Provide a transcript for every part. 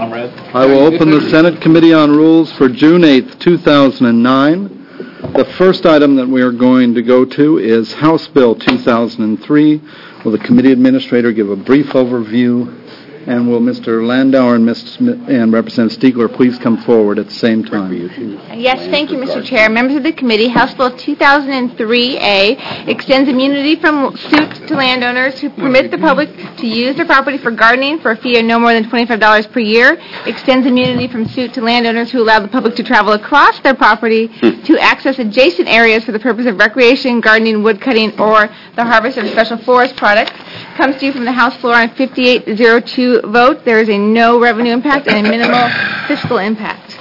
comrade. I will open the Senate Committee on Rules for June 8th, 2009. The first item that we are going to go to is House Bill 2003. Will the committee administrator give a brief overview? And will Mr. Landauer and Representative Stiegler please come forward at the same time? Yes, thank you, Mr. Chair. Members of the committee, House Bill 2003A extends immunity from suits to landowners who permit the public to use their property for gardening for a fee of no more than $25 per year, extends immunity from suit to landowners who allow the public to travel across their property to access adjacent areas for the purpose of recreation, gardening, wood cutting, or the harvest of special forest products. Comes to you from the House floor on 5802 vote. There is a no revenue impact and a minimal fiscal impact.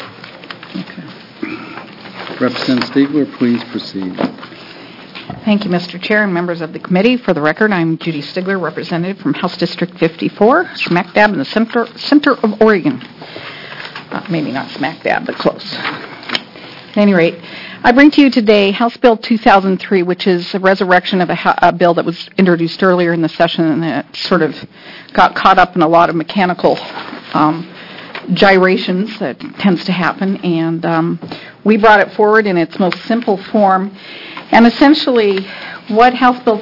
Okay. Representative Stiegler, please proceed. Thank you, Mr. Chair and members of the committee. For the record, I'm Judy Stiegler, representative from House District 54, smack dab in the center of Oregon. Maybe not smack dab, but close. At any rate, I bring to you today House Bill 2003, which is a resurrection of a bill that was introduced earlier in the session and it sort of got caught up in a lot of mechanical gyrations that tends to happen. And we brought it forward in its most simple form. And essentially, what House Bill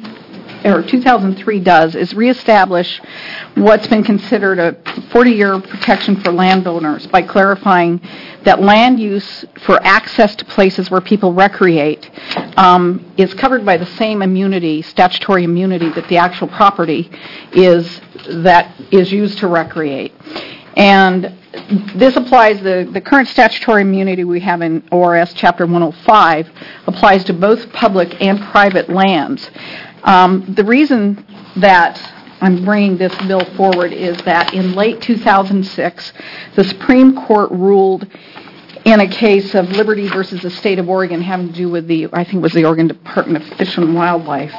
2003 does is reestablish what's been considered a 40-year protection for landowners by clarifying that land use for access to places where people recreate is covered by the same immunity, statutory immunity, that the actual property is that is used to recreate. And this applies, the current statutory immunity we have in ORS Chapter 105 applies to both public and private lands. The reason that I'm bringing this bill forward is that in late 2006, the Supreme Court ruled in a case of Liberty versus the state of Oregon having to do with I think it was the Oregon Department of Fish and Wildlife.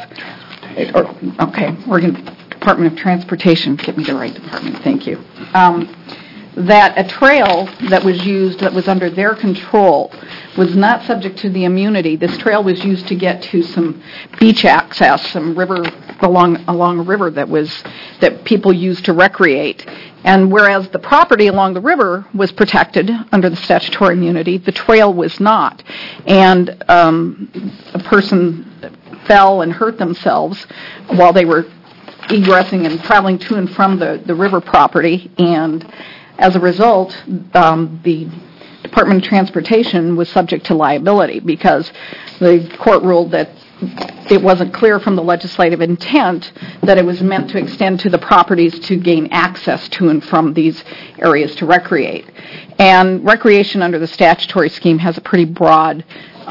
Oregon Department of Transportation. Get me the right department, thank you. That a trail that was used that was under their control was not subject to the immunity. This trail was used to get to some beach access, some river along a river that people used to recreate. And whereas the property along the river was protected under the statutory immunity, the trail was not. And a person fell and hurt themselves while they were egressing and traveling to and from the river property, and as a result, the Department of Transportation was subject to liability because the court ruled that it wasn't clear from the legislative intent that it was meant to extend to the properties to gain access to and from these areas to recreate. And recreation under the statutory scheme has a pretty broad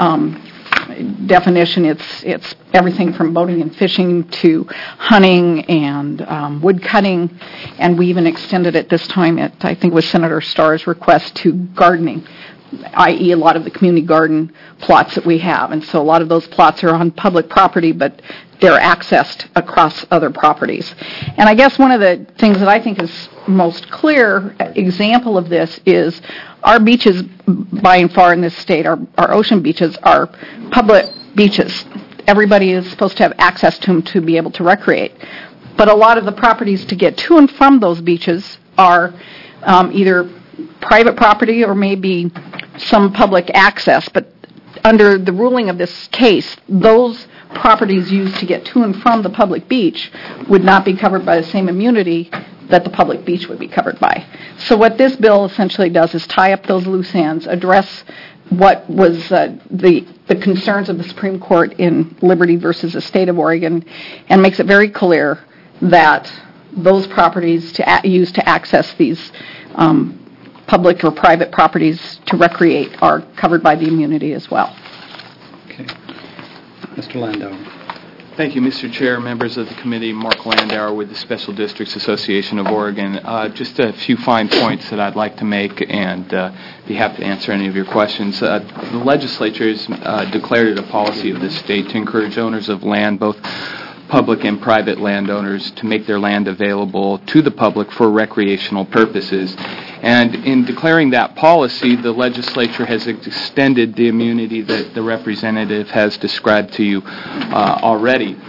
definition. It's everything from boating and fishing to hunting and wood cutting, and we even extended it this time at, I think it was Senator Starr's request, to gardening, i.e. a lot of the community garden plots that we have. And so a lot of those plots are on public property, but they're accessed across other properties. And I guess one of the things that I think is most clear example of this is our beaches, by and far in this state, our ocean beaches are public beaches. Everybody is supposed to have access to them to be able to recreate. But a lot of the properties to get to and from those beaches are either private property or maybe some public access. But under the ruling of this case, those properties used to get to and from the public beach would not be covered by the same immunity that the public beach would be covered by. So what this bill essentially does is tie up those loose ends, address what was the concerns of the Supreme Court in Liberty versus the state of Oregon, and makes it very clear that those properties used to access these public or private properties to recreate are covered by the immunity as well. Okay. Mr. Landauer. Thank you, Mr. Chair, members of the committee. Mark Landauer with the Special Districts Association of Oregon. Just a few fine points that I'd like to make and be happy to answer any of your questions. The legislature has declared it a policy of the state to encourage owners of land, both public and private landowners, to make their land available to the public for recreational purposes. And in declaring that policy, the legislature has extended the immunity that the representative has described to you already.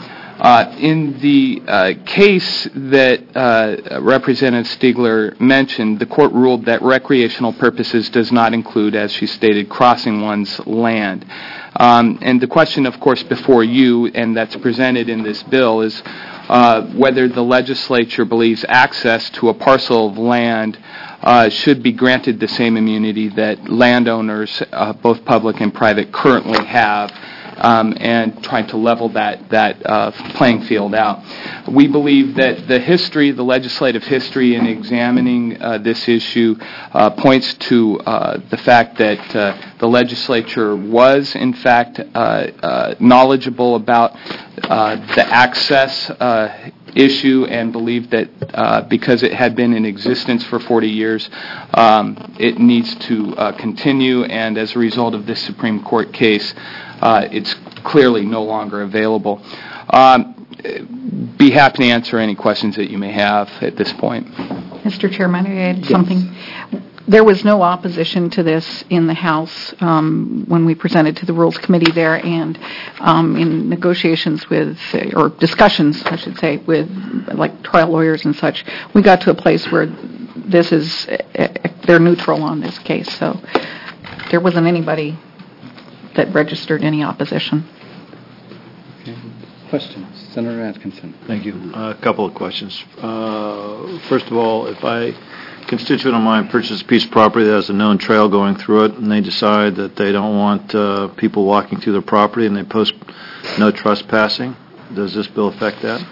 In the case that Representative Stiegler mentioned, the court ruled that recreational purposes does not include, as she stated, crossing one's land. And the question, of course, before you, and that's presented in this bill, is whether the legislature believes access to a parcel of land should be granted the same immunity that landowners, both public and private, currently have, and trying to level that playing field out. We believe that the legislative history in examining this issue points to the fact that the legislature was, in fact, knowledgeable about the access issue and believed that because it had been in existence for 40 years, it needs to continue, and as a result of this Supreme Court case, it's clearly no longer available. Be happy to answer any questions that you may have at this point. Mr. Chairman, I add something. There was no opposition to this in the House when we presented to the Rules Committee there, and in negotiations with, or discussions, I should say, with like trial lawyers and such, we got to a place where this is, they're neutral on this case. So there wasn't anybody that registered any opposition. Okay. Questions? Senator Atkinson. Thank you. A couple of questions. First of all, if a constituent of mine purchases a piece of property that has a known trail going through it, and they decide that they don't want people walking through their property, and they post no trespassing, does this bill affect that?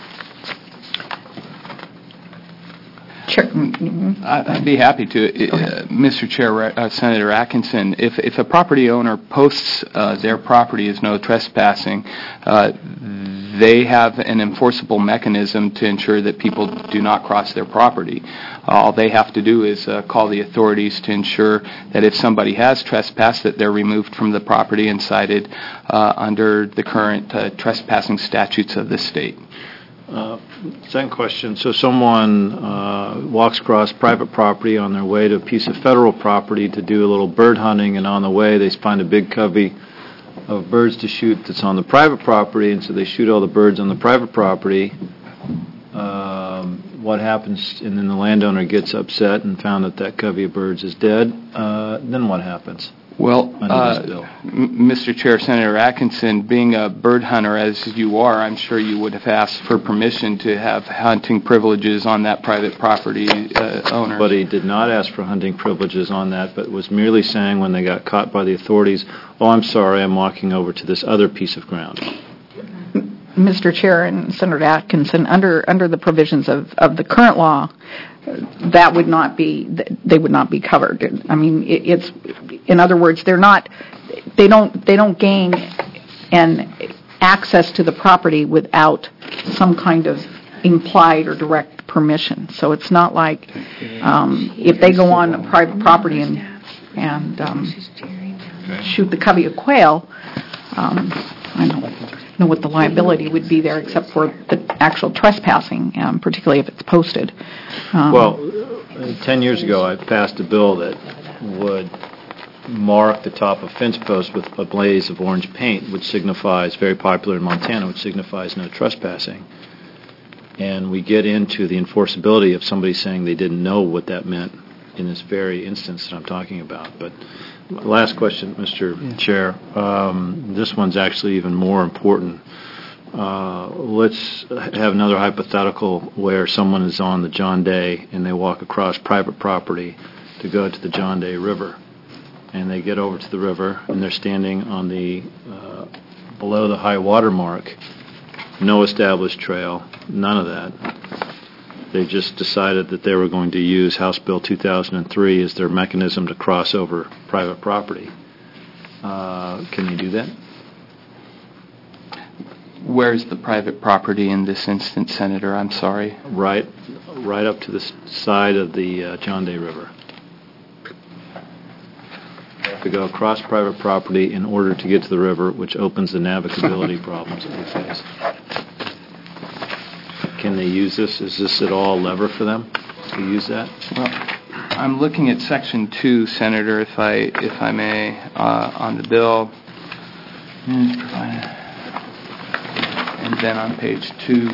Sure. I'd be happy to. Mr. Chair, Senator Atkinson, if a property owner posts their property as no trespassing, they have an enforceable mechanism to ensure that people do not cross their property. All they have to do is call the authorities to ensure that if somebody has trespassed, that they're removed from the property and cited under the current trespassing statutes of the state. Second question. So someone walks across private property on their way to a piece of federal property to do a little bird hunting, and on the way they find a big covey of birds to shoot that's on the private property, and so they shoot all the birds on the private property. What happens? And then the landowner gets upset and found that covey of birds is dead. Then what happens? Well, Mr. Chair, Senator Atkinson, being a bird hunter as you are, I'm sure you would have asked for permission to have hunting privileges on that private property owner. But he did not ask for hunting privileges on that, but was merely saying when they got caught by the authorities, oh, I'm sorry, I'm walking over to this other piece of ground. Mr. Chair and Senator Atkinson, under the provisions of the current law, that would not be, they would not be covered. I mean, it's, in other words, they don't gain an access to the property without some kind of implied or direct permission. So it's not like if they go on a private property and shoot the covey of quail, I don't know what the liability would be there except for the actual trespassing, particularly if it's posted. Well, 10 years ago I passed a bill that would mark the top of fence posts with a blaze of orange paint, which signifies, very popular in Montana, which signifies no trespassing. And we get into the enforceability of somebody saying they didn't know what that meant in this very instance that I'm talking about. But last question, Mr. Chair. This one's actually even more important. Let's have another hypothetical where someone is on the John Day and they walk across private property to go to the John Day River. And they get over to the river and they're standing on the below the high water mark. No established trail, none of that. They just decided that they were going to use House Bill 2003 as their mechanism to cross over private property. Can they do that? Where's the private property in this instance, Senator? I'm sorry. Right up to the side of the John Day River. They have to go across private property in order to get to the river, which opens the navigability problems that we face. Can they use this? Is this at all a lever for them to use that? Well, I'm looking at Section 2, Senator, if I may, on the bill. And then on page 2.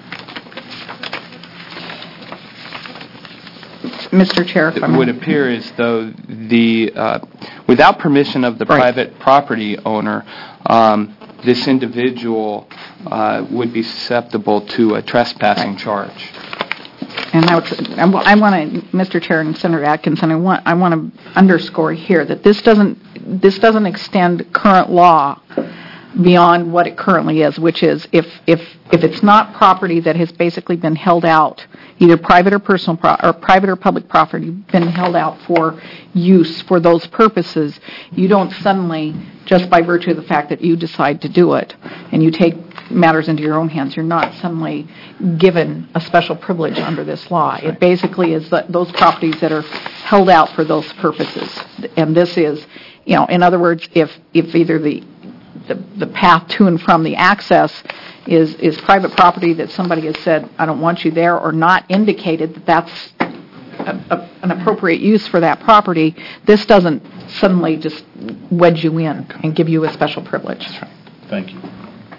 Mr. Chair, if I It may. would appear as though without permission of the Right. private property owner, this individual would be susceptible to a trespassing Right. charge. And I want to, Mr. Chair and Senator Atkinson, I want to underscore here that this doesn't extend current law beyond what it currently is, which is if it's not property that has basically been held out, either private or personal or private or public property, been held out for use for those purposes, you don't suddenly, just by virtue of the fact that you decide to do it and you take matters into your own hands, you're not suddenly given a special privilege under this law. It basically is those properties that are held out for those purposes. And this is, in other words, if either the path to and from the access is private property that somebody has said, I don't want you there, or not indicated that that's an appropriate use for that property, this doesn't suddenly just wedge you in and give you a special privilege. Thank you.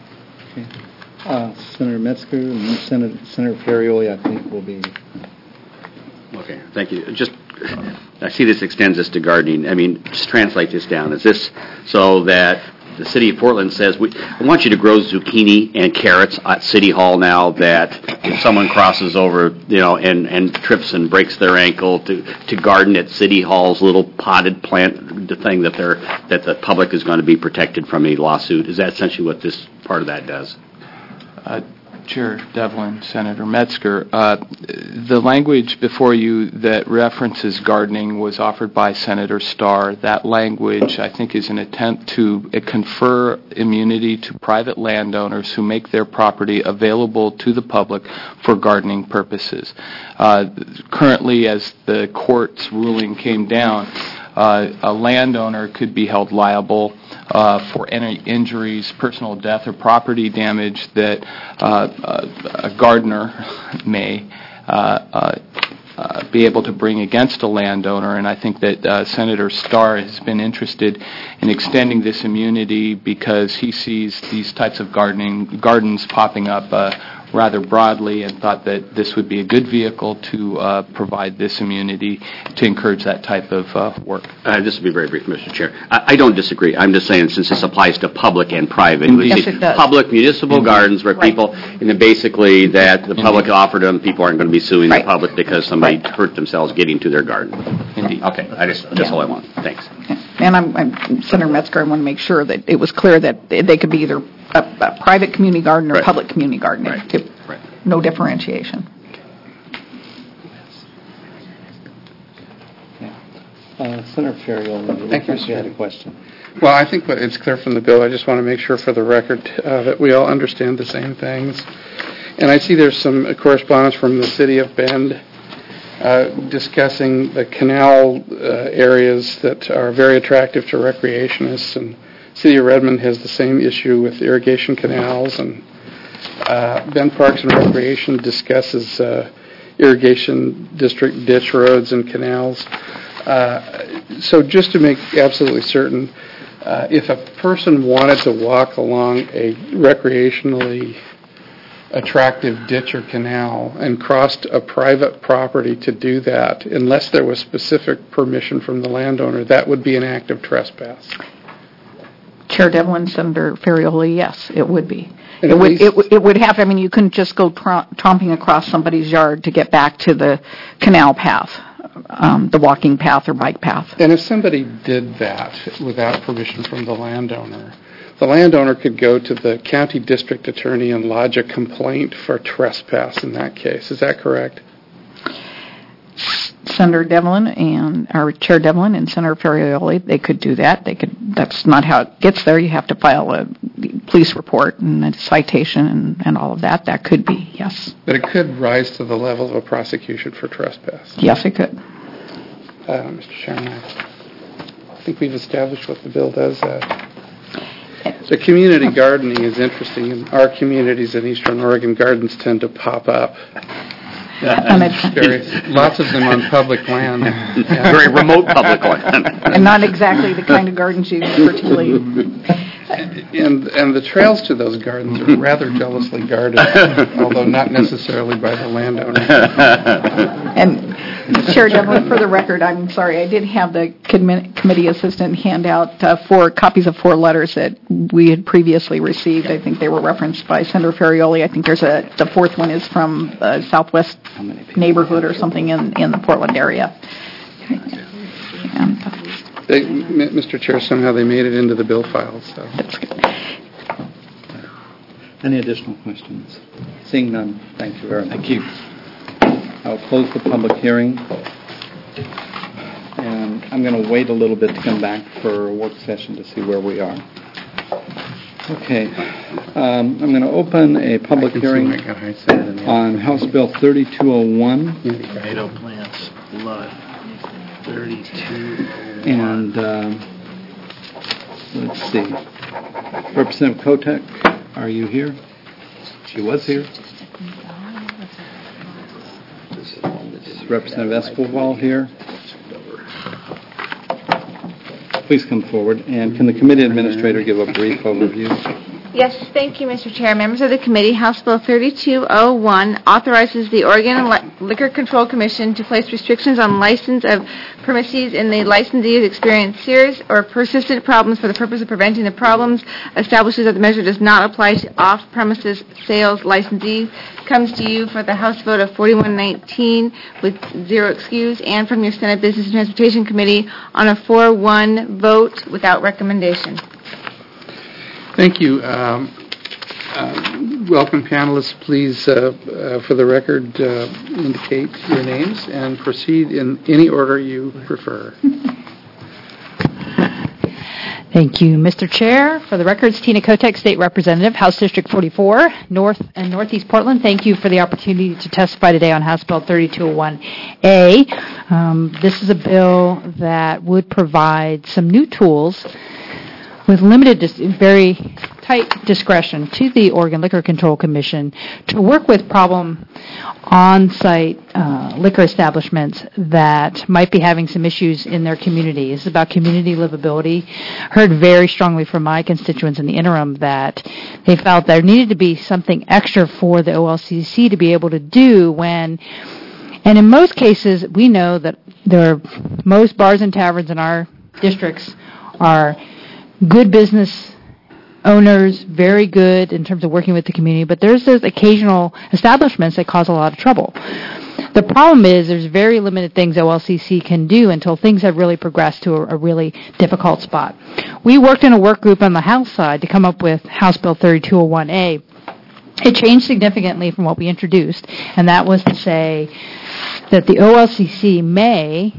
Senator Metzger and Senator Ferrioli, I think, will be... Okay, thank you. I see this extends this to gardening. I mean, just translate this down. Is this so that the city of Portland says, we want you to grow zucchini and carrots at City Hall now, that if someone crosses over, and trips and breaks their ankle, to garden at City Hall's little potted plant, the thing that the public is going to be protected from a lawsuit? Is that essentially what this part of that does? Chair Devlin, Senator Metzger, the language before you that references gardening was offered by Senator Starr. That language, I think, is an attempt to confer immunity to private landowners who make their property available to the public for gardening purposes. Currently, as the court's ruling came down, a landowner could be held liable for any injuries, personal death, or property damage that a gardener may be able to bring against a landowner. And I think that Senator Starr has been interested in extending this immunity because he sees these types of gardens popping up rather broadly, and thought that this would be a good vehicle to provide this immunity to encourage that type of work. This will be very brief, Mr. Chair. I don't disagree. I'm just saying, since this applies to public and private, Yes, it does. Public municipal gardens where people, and then basically that the public offered them, people aren't going to be suing Right. the public because somebody Right. hurt themselves getting to their garden. Indeed. Okay, that's all I want. Thanks. And I'm Senator Metzger, I want to make sure that it was clear that they could be either a private community garden or Right. public community gardening. Right. Too. Right. No differentiation. Senator Ferrioli, Thank you, you had a question. Well, I think it's clear from the bill. I just want to make sure for the record that we all understand the same things. And I see there's some correspondence from the city of Bend discussing the canal areas that are very attractive to recreationists. And city of Redmond has the same issue with irrigation canals. And Bend Parks and Recreation discusses irrigation district ditch roads and canals. So just to make absolutely certain, if a person wanted to walk along a recreationally attractive ditch or canal and crossed a private property to do that, unless there was specific permission from the landowner, that would be an act of trespass. Chair Devlin, Senator Ferrioli, yes, it would be. And It would have, I mean, you couldn't just go tromping across somebody's yard to get back to the canal path, the walking path or bike path. And if somebody did that without permission from the landowner could go to the county district attorney and lodge a complaint for trespass in that case. Is that correct? Senator Devlin or Chair Devlin and Senator Ferrioli, they could do that. That's not how it gets there. You have to file a police report and a citation and all of that. That could be, yes. But it could rise to the level of a prosecution for trespass. Yes, it could. Mr. Chairman, I think we've established what the bill does. The community gardening is interesting. In our communities in Eastern Oregon, gardens tend to pop up. Lots of them on public land. Very remote public land. And not exactly the kind of gardens you particularly And the trails to those gardens are rather jealously guarded, although not necessarily by the landowner. And Chair Devlin, for the record, I'm sorry, I did have the committee assistant hand out 4 copies of 4 letters that we had previously received. I think they were referenced by Senator Ferrioli. I think the 4th one is from Southwest neighborhood or something in the Portland area. Mr. Chair, somehow they made it into the bill file. So. Any additional questions? Seeing none, thank you very much. Thank you. I'll close the public hearing. And I'm going to wait a little bit to come back for a work session to see where we are. Okay. I'm going to open a public hearing on House Bill 3201. Tomato plants, love it. 3201. And let's see. Representative Kotek, are you here? She was here. Is Representative Escobar here? Please come forward. And can the committee administrator give a brief overview? Yes, thank you, Mr. Chair. Members of the committee, House Bill 3201 authorizes the Oregon Liquor Control Commission to place restrictions on license of premises in the licensees experience serious or persistent problems for the purpose of preventing the problems, establishes that the measure does not apply to off-premises sales. Licensee comes to you for the House vote of 4119 with 0 excuse, and from your Senate Business and Transportation Committee on a 4-1 vote without recommendation. Thank you. Welcome, panelists. Please, for the record, indicate your names and proceed in any order you prefer. Thank you, Mr. Chair. For the records, Tina Kotek, State Representative, House District 44, North and Northeast Portland. Thank you for the opportunity to testify today on House Bill 3201A. This is a bill that would provide some new tools with limited, very tight discretion to the Oregon Liquor Control Commission to work with problem on-site liquor establishments that might be having some issues in their community. It's about community livability. Heard very strongly from my constituents in the interim that they felt there needed to be something extra for the OLCC to be able to do when, and in most cases, we know that most bars and taverns in our districts are good business owners, very good in terms of working with the community, but there's those occasional establishments that cause a lot of trouble. The problem is there's very limited things OLCC can do until things have really progressed to a really difficult spot. We worked in a work group on the House side to come up with House Bill 3201A. It changed significantly from what we introduced, and that was to say that the OLCC may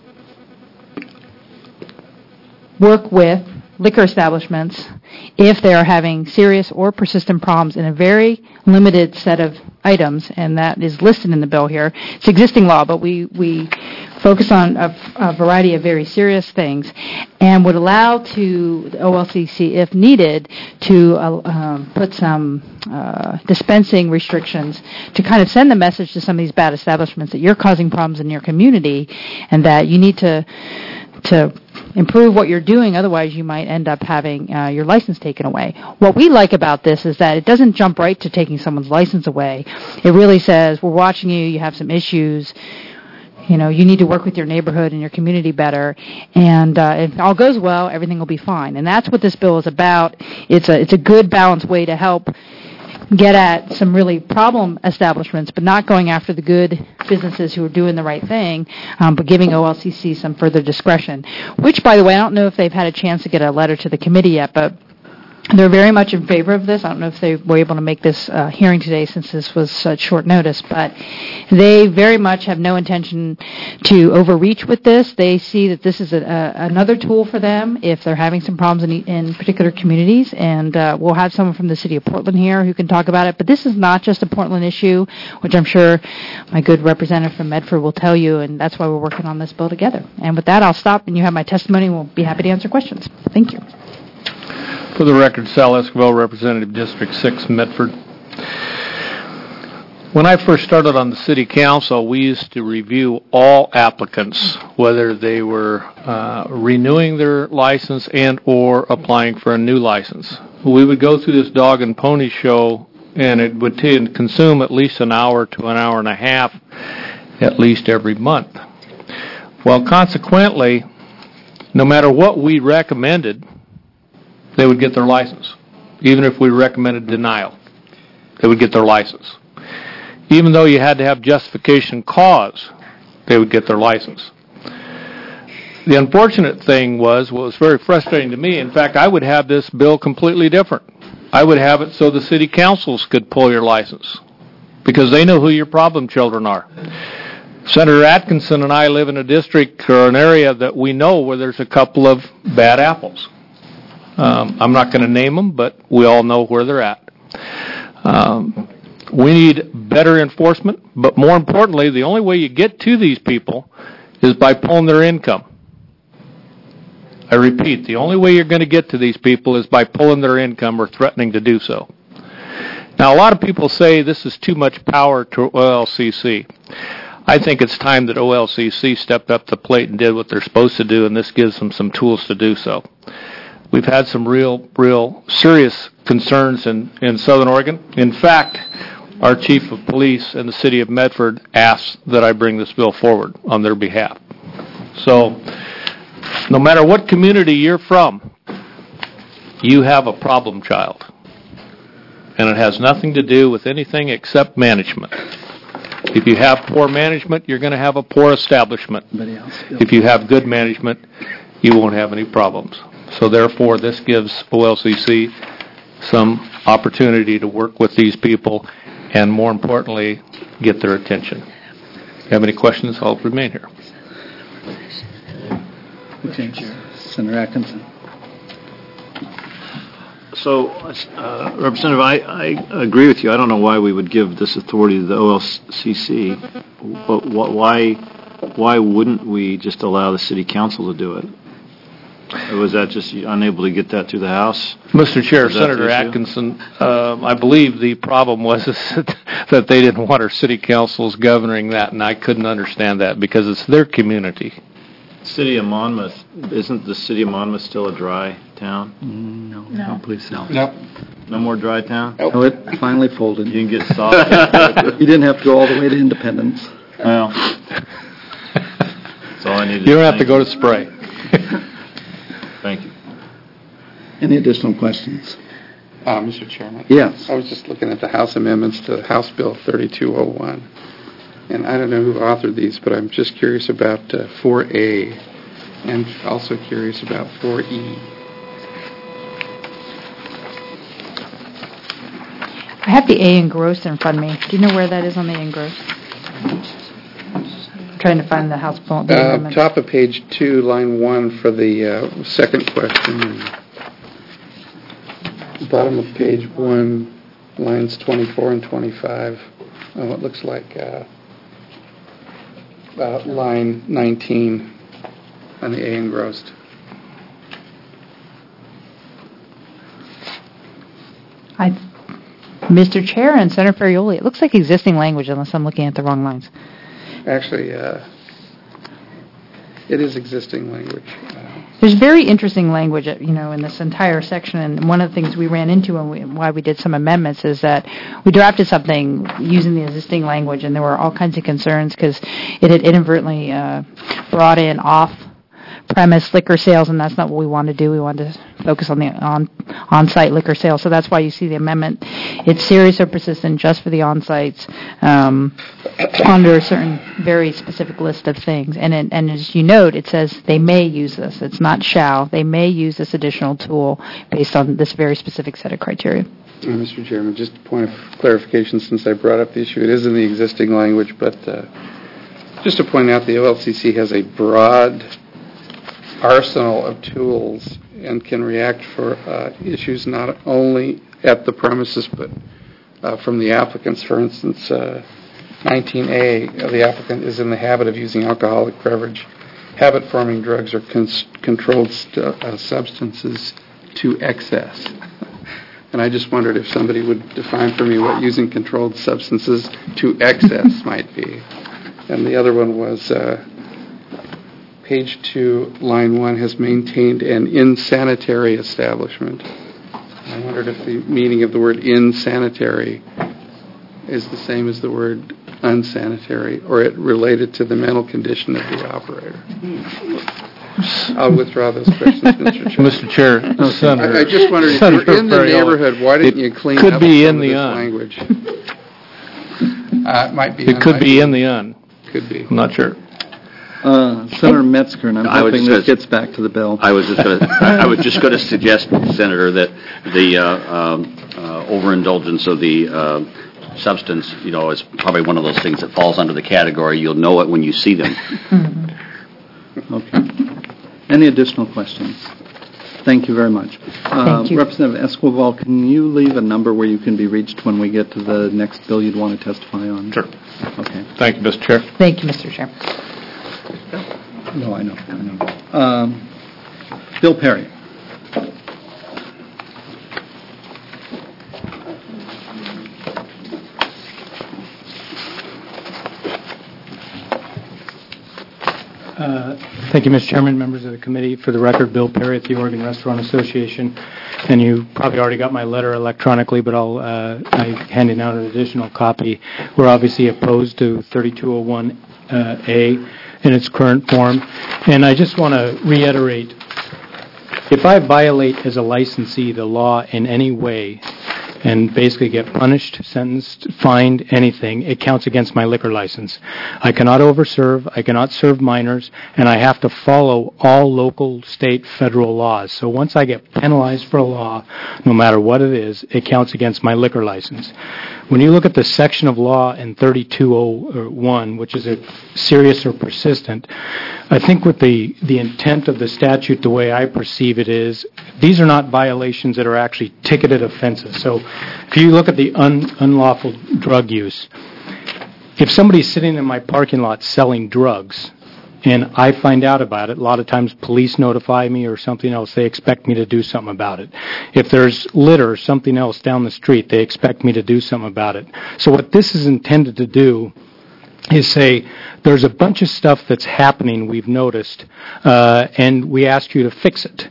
work with liquor establishments if they are having serious or persistent problems in a very limited set of items, and that is listed in the bill here. It's existing law, but we focus on a variety of very serious things and would allow to the OLCC, if needed, to put some dispensing restrictions to kind of send the message to some of these bad establishments that you're causing problems in your community and that you need to improve what you're doing, otherwise you might end up having your license taken away. What we like about this is that it doesn't jump right to taking someone's license away. It really says, we're watching you, you have some issues, you need to work with your neighborhood and your community better, and if all goes well, everything will be fine. And that's what this bill is about. It's a good, balanced way to help get at some really problem establishments, but not going after the good businesses who are doing the right thing, but giving OLCC some further discretion, which, by the way, I don't know if they've had a chance to get a letter to the committee yet, but they're very much in favor of this. I don't know if they were able to make this hearing today since this was such short notice, but they very much have no intention to overreach with this. They see that this is another tool for them if they're having some problems in particular communities, and we'll have someone from the city of Portland here who can talk about it. But this is not just a Portland issue, which I'm sure my good representative from Medford will tell you, and that's why we're working on this bill together. And with that, I'll stop, and you have my testimony. We'll be happy to answer questions. Thank you. For the record, Sal Escobar, Representative District 6, Medford. When I first started on the city council, we used to review all applicants, whether they were renewing their license and or applying for a new license. We would go through this dog and pony show, and it would consume at least an hour to an hour and a half, at least every month. Well, consequently, no matter what we recommended, they would get their license. Even if we recommended denial, they would get their license. Even though you had to have justification cause, they would get their license. The unfortunate thing was, what was very frustrating to me, in fact, I would have this bill completely different. I would have it so the city councils could pull your license, because they know who your problem children are. Senator Atkinson and I live in a district or an area that we know where there's a couple of bad apples. I'm not going to name them, but we all know where they're at. We need better enforcement, but more importantly, the only way you get to these people is by pulling their income. I repeat, the only way you're going to get to these people is by pulling their income or threatening to do so. Now, a lot of people say this is too much power to OLCC. I think it's time that OLCC stepped up the plate and did what they're supposed to do, and this gives them some tools to do so. We've had some real serious concerns in Southern Oregon. In fact, our chief of police in the city of Medford asked that I bring this bill forward on their behalf. So, no matter what community you're from, you have a problem child. And it has nothing to do with anything except management. If you have poor management, you're going to have a poor establishment. If you have good management, you won't have any problems. So therefore, this gives OLCC some opportunity to work with these people and, more importantly, get their attention. If you have any questions, I'll remain here. Okay, Senator Atkinson. So, Representative, I agree with you. I don't know why we would give this authority to the OLCC, but why wouldn't we just allow the city council to do it? Or was that just unable to get that through the House? Mr. Chair, Senator Atkinson, I believe the problem was that they didn't want our city councils governing that, and I couldn't understand that because it's their community. City of Monmouth, isn't the city of Monmouth still a dry town? No, I don't believe so. Nope. No more dry town? No, it finally folded. You can get soft. You didn't have to go all the way to Independence. Well, that's all I needed. You don't have to go to Spray. Thank you. Any additional questions? Mr. Chairman? Yes. I was just looking at the House amendments to House Bill 3201. And I don't know who authored these, but I'm just curious about 4A and also curious about 4E. I have the A engrossed in front of me. Do you know where that is on the engrossed? I'm trying to find the House bill. Top of page 2, line 1 for the second question. And bottom of page 1, lines 24 and 25. It looks like line 19 on the A engrossed. Mr. Chair and Senator Ferrioli, it looks like existing language unless I'm looking at the wrong lines. Actually, it is existing language. There's very interesting language, in this entire section, and one of the things we ran into and why we did some amendments is that we drafted something using the existing language, and there were all kinds of concerns because it had inadvertently brought in off-premise liquor sales, and that's not what we want to do. We want to focus on the on-site liquor sales, so that's why you see the amendment. It's serious or persistent just for the on-sites under a certain very specific list of things. And as you note, it says they may use this. It's not shall. They may use this additional tool based on this very specific set of criteria. Mr. Chairman, just a point of clarification since I brought up the issue. It is in the existing language, but just to point out the OLCC has a broad arsenal of tools and can react for issues not only at the premises but from the applicants. For instance, 19A, the applicant is in the habit of using alcoholic beverage, habit-forming drugs, or controlled substances to excess. And I just wondered if somebody would define for me what using controlled substances to excess might be. And the other one was page 2, line 1, has maintained an insanitary establishment. I wondered if the meaning of the word insanitary is the same as the word unsanitary, or it related to the mental condition of the operator. I'll withdraw those questions, Mr. Chair. Mr. Chair, Senator. I just wondered, if you're in the neighborhood, why didn't you clean up some of this language? It might be. It could be in the un. Could be. I'm not sure. Senator Metzger, and I'm hoping this gets back to the bill. I was just going to suggest, Senator, that the overindulgence of the substance, is probably one of those things that falls under the category. You'll know it when you see them. Okay. Any additional questions? Thank you very much. Thank you. Representative Esquivel, can you leave a number where you can be reached when we get to the next bill you'd want to testify on? Sure. Okay. Thank you, Mr. Chair. Thank you, Mr. Chair. No, I know. Bill Perry. Thank you, Mr. Chairman, members of the committee. For the record, Bill Perry at the Oregon Restaurant Association. And you probably already got my letter electronically, but I'm handing out an additional copy. We're obviously opposed to 3201A in its current form. And I just want to reiterate, if I violate as a licensee the law in any way and basically get punished, sentenced, fined, anything, it counts against my liquor license. I cannot overserve, I cannot serve minors, and I have to follow all local, state, federal laws. So once I get penalized for a law, no matter what it is, it counts against my liquor license. When you look at the section of law in 3201, which is a serious or persistent, I think with the intent of the statute, the way I perceive it is, these are not violations that are actually ticketed offenses. So if you look at the unlawful drug use, if somebody's sitting in my parking lot selling drugs, and I find out about it, a lot of times police notify me or something else, they expect me to do something about it. If there's litter or something else down the street, they expect me to do something about it. So what this is intended to do is say, there's a bunch of stuff that's happening, we've noticed, and we ask you to fix it.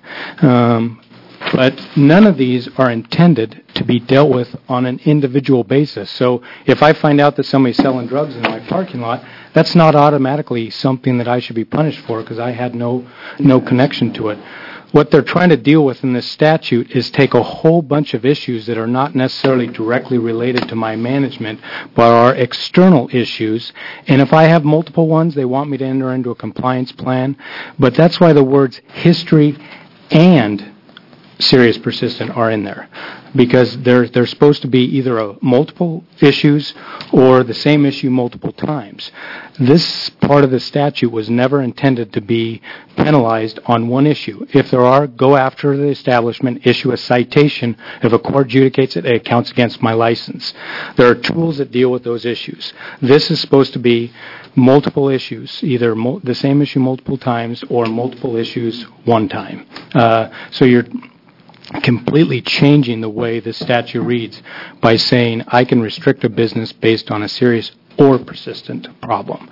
But none of these are intended to be dealt with on an individual basis. So if I find out that somebody's selling drugs in my parking lot, that's not automatically something that I should be punished for because I had no connection to it. What they're trying to deal with in this statute is take a whole bunch of issues that are not necessarily directly related to my management, but are external issues. And if I have multiple ones, they want me to enter into a compliance plan. But that's why the words history and serious persistent are in there, because they're supposed to be either multiple issues or the same issue multiple times. This part of the statute was never intended to be penalized on one issue. If there are, go after the establishment, issue a citation. If a court adjudicates it, it counts against my license. There are tools that deal with those issues. This is supposed to be multiple issues, either the same issue multiple times or multiple issues one time. So you're completely changing the way the statute reads by saying I can restrict a business based on a serious or persistent problem.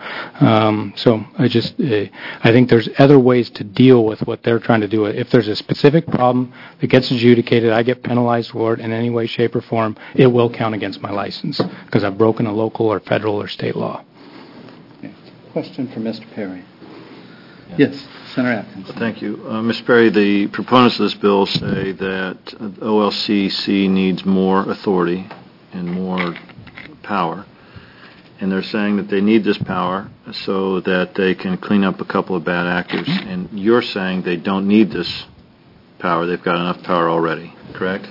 So I think there's other ways to deal with what they're trying to do. If there's a specific problem that gets adjudicated, I get penalized for it in any way, shape, or form, it will count against my license because I've broken a local or federal or state law. Okay. Question for Mr. Perry. Yes, Senator Atkins. Thank you. Mr. Perry, the proponents of this bill say that OLCC needs more authority and more power. And they're saying that they need this power so that they can clean up a couple of bad actors. And you're saying they don't need this power. They've got enough power already, correct?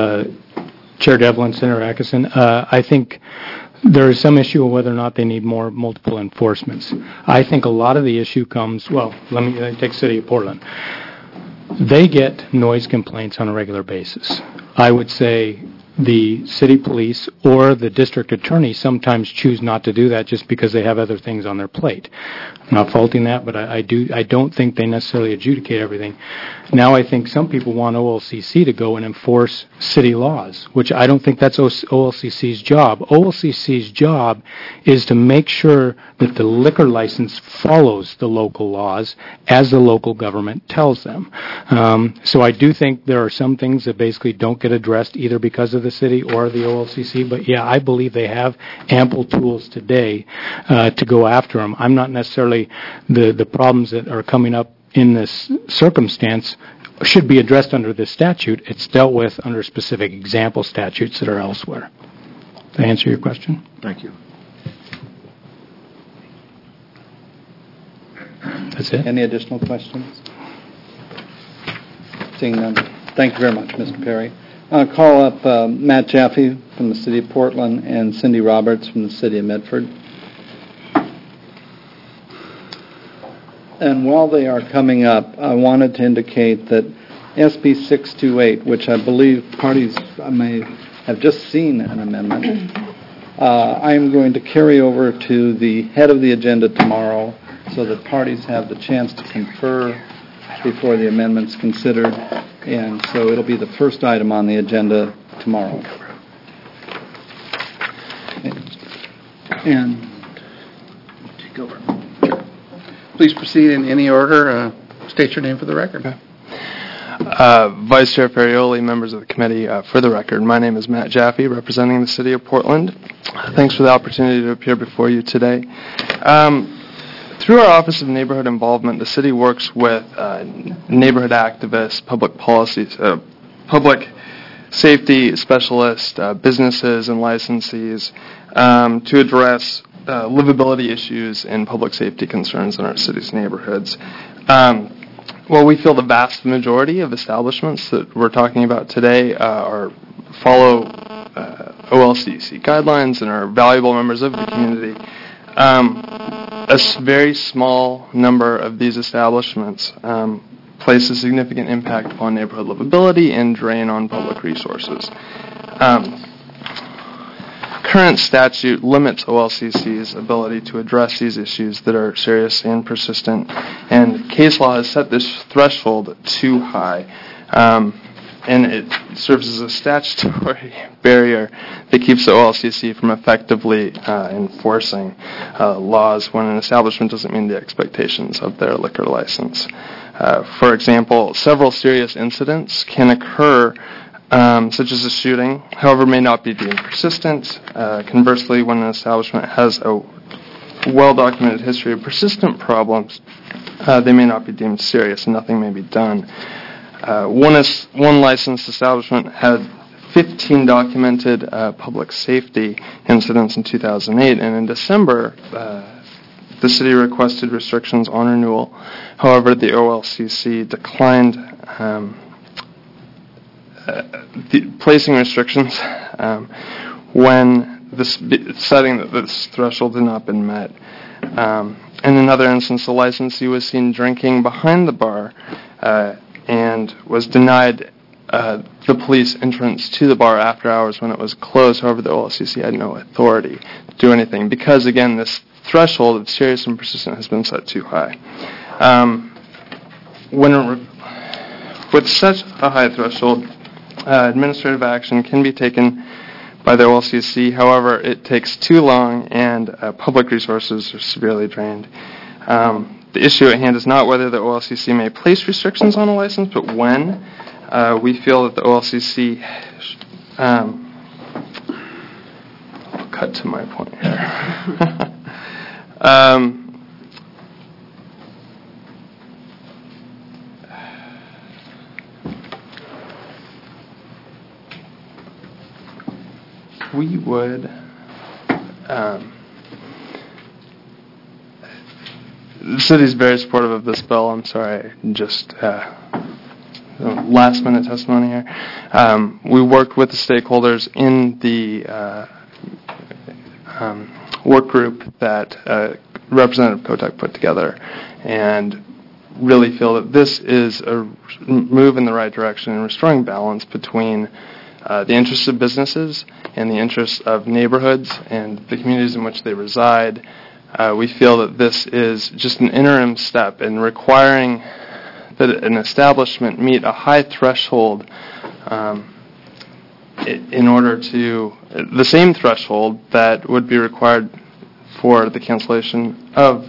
Chair Devlin, Senator Atkinson, I think there is some issue of whether or not they need more multiple enforcements. I think a lot of the issue comes, let me take City of Portland. They get noise complaints on a regular basis. I would say the city police or the district attorney sometimes choose not to do that just because they have other things on their plate. I'm not faulting that, but I don't think they necessarily adjudicate everything. Now I think some people want OLCC to go and enforce city laws, which I don't think that's OLCC's job. OLCC's job is to make sure that the liquor license follows the local laws as the local government tells them. So I do think there are some things that basically don't get addressed either because of the city or the OLCC, but yeah, I believe they have ample tools today to go after them. I'm not necessarily the problems that are coming up in this circumstance should be addressed under this statute. It's dealt with under specific example statutes that are elsewhere. Did I answer your question? Thank you. That's it. Any additional questions? Seeing none. Thank you very much, Mr. Perry. I'll call up Matt Jaffe from the City of Portland and Cindy Roberts from the City of Medford. And while they are coming up, I wanted to indicate that SB 628, which I believe parties may have just seen an amendment, I am going to carry over to the head of the agenda tomorrow so that parties have the chance to confer before the amendment's considered. And so it'll be the first item on the agenda tomorrow. And take over. Please proceed in any order. State your name for the record. Okay. Vice Chair Perrioli, members of the committee, for the record, my name is Matt Jaffe, representing the City of Portland. Thanks for the opportunity to appear before you today. Through our Office of Neighborhood Involvement, the city works with neighborhood activists, public policies, public safety specialists, businesses, and licensees to address livability issues and public safety concerns in our city's neighborhoods. Well, we feel the vast majority of establishments that we're talking about today follow OLCC guidelines and are valuable members of the community. A very small number of these establishments place a significant impact upon neighborhood livability and drain on public resources. Current statute limits OLCC's ability to address these issues that are serious and persistent, and case law has set this threshold too high. And it serves as a statutory barrier that keeps the OLCC from effectively enforcing laws when an establishment doesn't meet the expectations of their liquor license. For example, several serious incidents can occur, such as a shooting, however, may not be deemed persistent. Conversely, when an establishment has a well-documented history of persistent problems, they may not be deemed serious and nothing may be done. One licensed establishment had 15 documented public safety incidents in 2008, and in December, the city requested restrictions on renewal. However, the OLCC declined placing restrictions when citing that this threshold had not been met. In another instance, the licensee was seen drinking behind the bar and was denied the police entrance to the bar after hours when it was closed. However, the OLCC had no authority to do anything because, again, this threshold of serious and persistent has been set too high. With such a high threshold, administrative action can be taken by the OLCC. However, it takes too long and public resources are severely drained. The issue at hand is not whether the OLCC may place restrictions on a license, but when. We feel that the OLCC... I'll cut to my point here. We would... the city is very supportive of this bill. I'm sorry, just last-minute testimony here. We worked with the stakeholders in the work group that Representative Kotek put together and really feel that this is a move in the right direction in restoring balance between the interests of businesses and the interests of neighborhoods and the communities in which they reside. We feel that this is just an interim step in requiring that an establishment meet a high threshold in order to, the same threshold that would be required for the cancellation of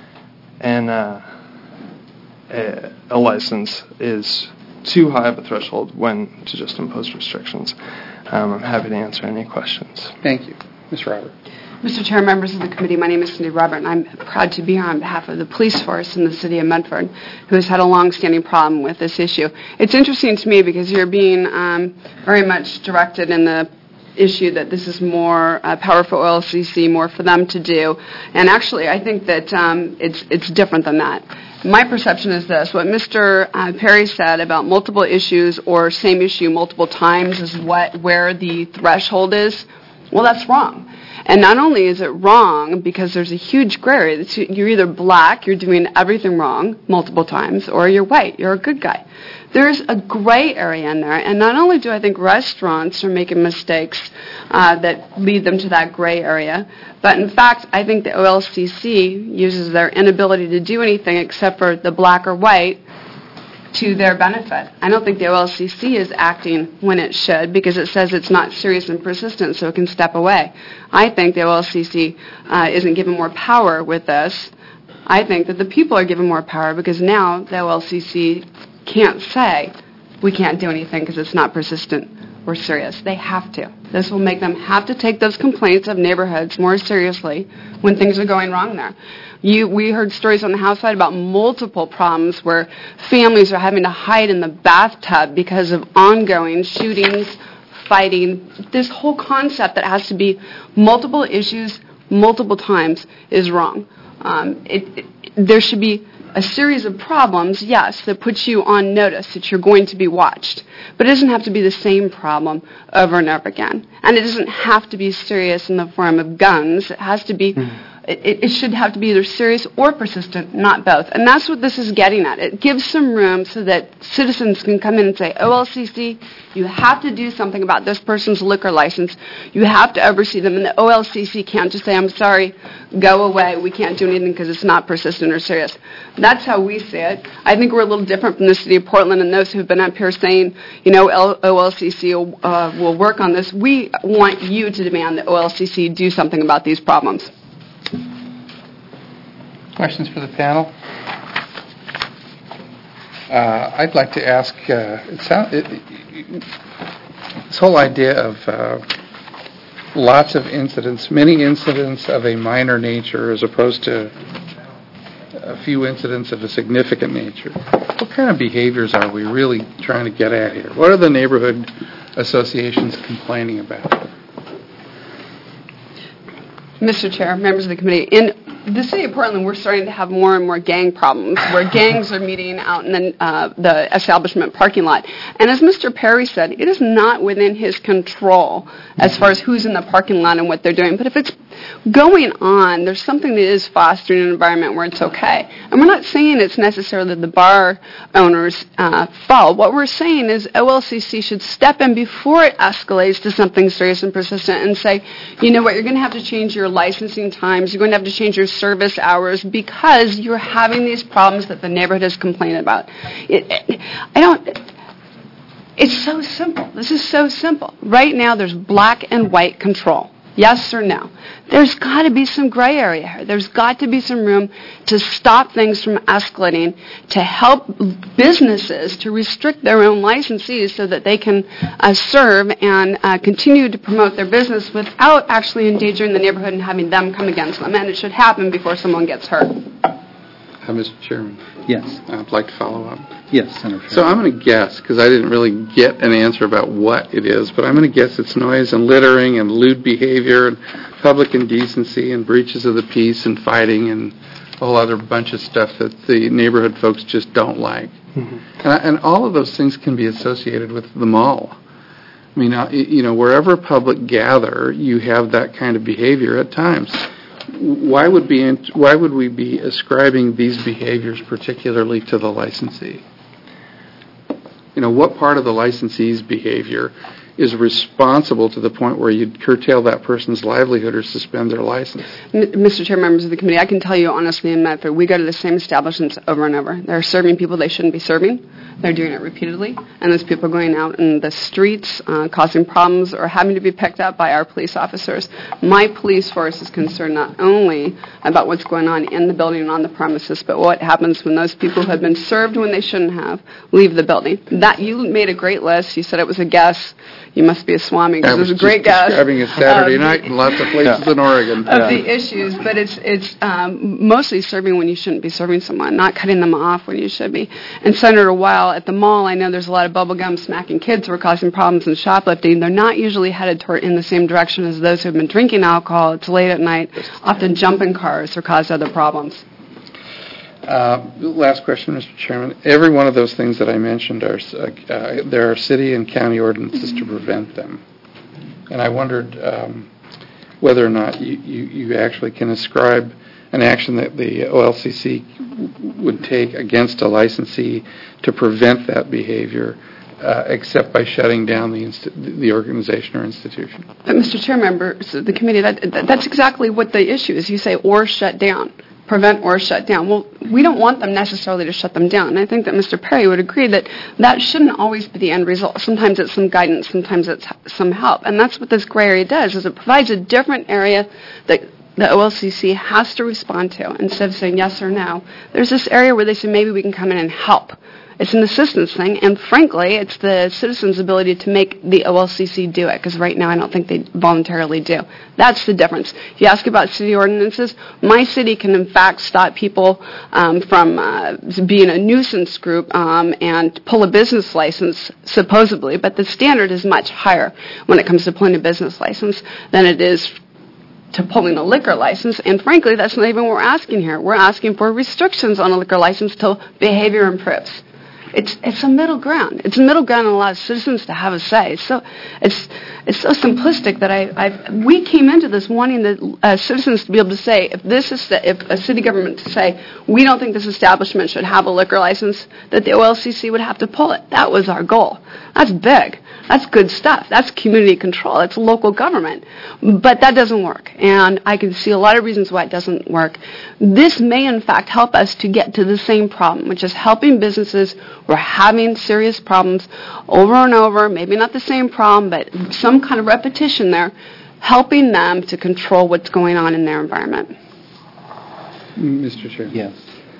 a license is too high of a threshold when to just impose restrictions. I'm happy to answer any questions. Thank you. Ms. Robert. Mr. Chair, members of the committee, my name is Cindy Robert, and I'm proud to be here on behalf of the police force in the city of Medford, who has had a long-standing problem with this issue. It's interesting to me because you're being very much directed in the issue that this is more power for OLCC, more for them to do, and actually I think that it's different than that. My perception is this: what Mr. Perry said about multiple issues or same issue multiple times is where the threshold is. Well, that's wrong. And not only is it wrong because there's a huge gray area. You're either black, you're doing everything wrong multiple times, or you're white, you're a good guy. There's a gray area in there, and not only do I think restaurants are making mistakes that lead them to that gray area, but in fact, I think the OLCC uses their inability to do anything except for the black or white to their benefit. I don't think the OLCC is acting when it should because it says it's not serious and persistent, so it can step away. I think the OLCC isn't given more power with this. I think that the people are given more power because now the OLCC can't say we can't do anything because it's not persistent or serious. They have to. This will make them have to take those complaints of neighborhoods more seriously when things are going wrong there. We heard stories on the House side about multiple problems where families are having to hide in the bathtub because of ongoing shootings, fighting. This whole concept that has to be multiple issues multiple times is wrong. There should be a series of problems, yes, that puts you on notice that you're going to be watched. But it doesn't have to be the same problem over and over again. And it doesn't have to be serious in the form of guns. It has to be... It should have to be either serious or persistent, not both. And that's what this is getting at. It gives some room so that citizens can come in and say, OLCC, you have to do something about this person's liquor license. You have to oversee them. And the OLCC can't just say, I'm sorry, go away. We can't do anything because it's not persistent or serious. That's how we see it. I think we're a little different from the city of Portland and those who've been up here saying, OLCC will work on this. We want you to demand that OLCC do something about these problems. Questions for the panel? I'd like to ask, this whole idea of lots of incidents, many incidents of a minor nature as opposed to a few incidents of a significant nature. What kind of behaviors are we really trying to get at here? What are the neighborhood associations complaining about? Mr. Chair, members of the committee, in the city of Portland, we're starting to have more and more gang problems where gangs are meeting out in the establishment parking lot. And as Mr. Perry said, it is not within his control as far as who's in the parking lot and what they're doing. But if it's going on, there's something that is fostering an environment where it's okay. And we're not saying it's necessarily the bar owner's fault. What we're saying is OLCC should step in before it escalates to something serious and persistent and say, you know what, you're going to have to change your licensing times, you're going to have to change your service hours because you're having these problems that the neighborhood has complained about. It's so simple. This is so simple. Right now there's black and white control. Yes or no? There's got to be some gray area here. There's got to be some room to stop things from escalating, to help businesses to restrict their own licensees so that they can serve and continue to promote their business without actually endangering the neighborhood and having them come against them. And it should happen before someone gets hurt. Mr. Chairman. Yes. I'd like to follow up. Yes, Senator. So I'm going to guess, because I didn't really get an answer about what it is, but I'm going to guess it's noise and littering and lewd behavior and public indecency and breaches of the peace and fighting and a whole other bunch of stuff that the neighborhood folks just don't like. Mm-hmm. And all of those things can be associated with the mall. I mean, wherever public gather, you have that kind of behavior at times. Why would we be ascribing these behaviors particularly to the licensee? What part of the licensee's behavior is responsible to the point where you'd curtail that person's livelihood or suspend their license. Mr. Chair, members of the committee, I can tell you honestly in Medford, we go to the same establishments over and over. They're serving people they shouldn't be serving. They're doing it repeatedly, and those people are going out in the streets, causing problems or having to be picked up by our police officers. My police force is concerned not only about what's going on in the building and on the premises, but what happens when those people who have been served when they shouldn't have leave the building. That you made a great list. You said it was a guess. You must be a swami because it was a great guess. Describing a Saturday night in lots of places in Oregon. Of the issues, but it's mostly serving when you shouldn't be serving someone, not cutting them off when you should be. And Senator Weil, at the mall, I know there's a lot of bubble gum smacking kids who are causing problems and shoplifting. They're not usually headed in the same direction as those who have been drinking alcohol. It's late at night, often jumping cars or cause other problems. Last question, Mr. Chairman. Every one of those things that I mentioned, there are city and county ordinances to prevent them. And I wondered whether or not you actually can ascribe an action that the OLCC would take against a licensee to prevent that behavior, except by shutting down the organization or institution. But, Mr. Chair, members of the committee, that's exactly what the issue is. You say, or shut down. Prevent or shut down. Well, we don't want them necessarily to shut them down. And I think that Mr. Perry would agree that that shouldn't always be the end result. Sometimes it's some guidance, sometimes it's some help. And that's what this gray area does, is it provides a different area that the OLCC has to respond to. Instead of saying yes or no, there's this area where they say maybe we can come in and help. It's an assistance thing, and frankly, it's the citizens' ability to make the OLCC do it, because right now I don't think they voluntarily do. That's the difference. If you ask about city ordinances, my city can in fact stop people from being a nuisance group and pull a business license, supposedly, but the standard is much higher when it comes to pulling a business license than it is to pulling a liquor license, and frankly, that's not even what we're asking here. We're asking for restrictions on a liquor license till behavior improves. It's a middle ground. It's a middle ground and allows citizens to have a say. So it's so simplistic that we came into this wanting the citizens to be able to say, if a city government to say, we don't think this establishment should have a liquor license, that the OLCC would have to pull it. That was our goal. That's big. That's good stuff. That's community control. That's local government. But that doesn't work. And I can see a lot of reasons why it doesn't work. This may, in fact, help us to get to the same problem, which is helping businesses who are having serious problems over and over, maybe not the same problem, but some kind of repetition there, helping them to control what's going on in their environment. Mr. Chair. Yes.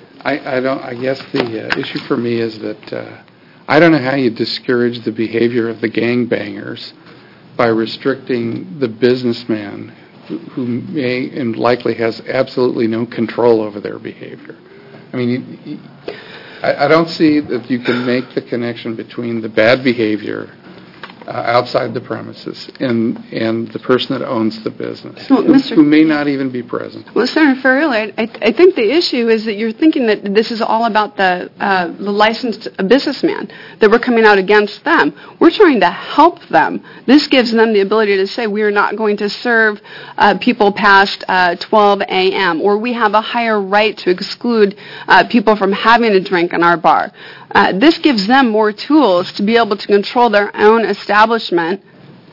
I guess the issue for me is that I don't know how you discourage the behavior of the gangbangers by restricting the businessman who may and likely has absolutely no control over their behavior. I mean, I don't see that you can make the connection between the bad behavior outside the premises and the person that owns the business, who may not even be present. Well, Senator Ferrielli, I think the issue is that you're thinking that this is all about the licensed businessman, that we're coming out against them. We're trying to help them. This gives them the ability to say we are not going to serve people past 12 a.m., or we have a higher right to exclude people from having a drink in our bar. This gives them more tools to be able to control their own establishment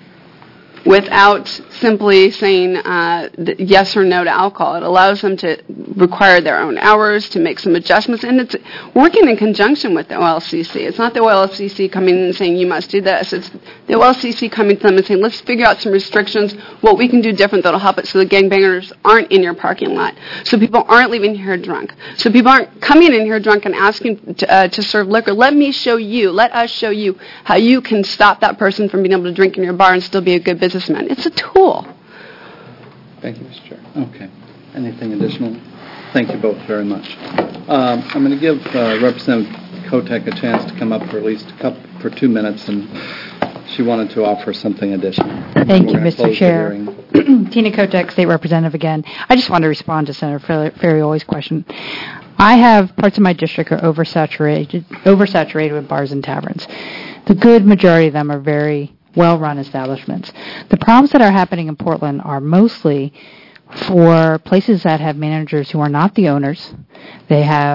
without simply saying yes or no to alcohol. It allows them to require their own hours, to make some adjustments, and it's working in conjunction with the OLCC. It's not the OLCC coming in and saying, you must do this. It's the OLCC coming to them and saying, let's figure out some restrictions, what we can do different that will help it so the gangbangers aren't in your parking lot, so people aren't leaving here drunk, so people aren't coming in here drunk and asking to serve liquor. Let us show you how you can stop that person from being able to drink in your bar and still be a good businessman. It's a tool. Thank you, Mr. Chair. Okay. Anything additional? Thank you both very much. I'm going to give Representative Kotek a chance to come up for at least for 2 minutes, and she wanted to offer something additional. Thank you, Mr. Chair. Tina Kotek, State Representative again. I just want to respond to Senator Ferrioli's question. I have parts of my district are oversaturated with bars and taverns. The good majority of them are very well-run establishments. The problems that are happening in Portland are mostly for places that have managers who are not the owners. They have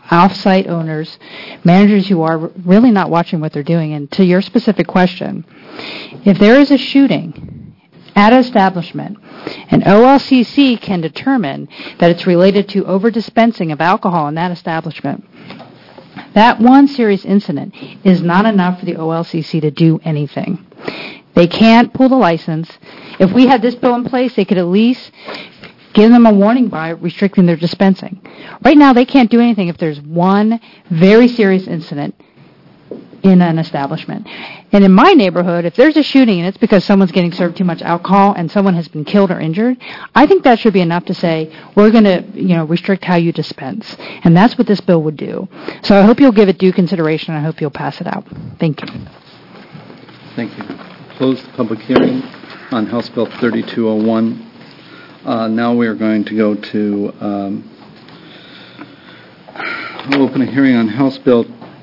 off-site owners, managers who are really not watching what they're doing. And to your specific question, if there is a shooting at an establishment, and OLCC can determine that it's related to over-dispensing of alcohol in that establishment, that one serious incident is not enough for the OLCC to do anything. They can't pull the license. If we had this bill in place, they could at least give them a warning by restricting their dispensing. Right now, they can't do anything if there's one very serious incident in an establishment. And in my neighborhood, if there's a shooting and it's because someone's getting served too much alcohol and someone has been killed or injured, I think that should be enough to say, we're going to, restrict how you dispense. And that's what this bill would do. So I hope you'll give it due consideration. I hope you'll pass it out. Thank you. Thank you. Close the public hearing on House Bill 3201. Now we are going to go to open a hearing on House Bill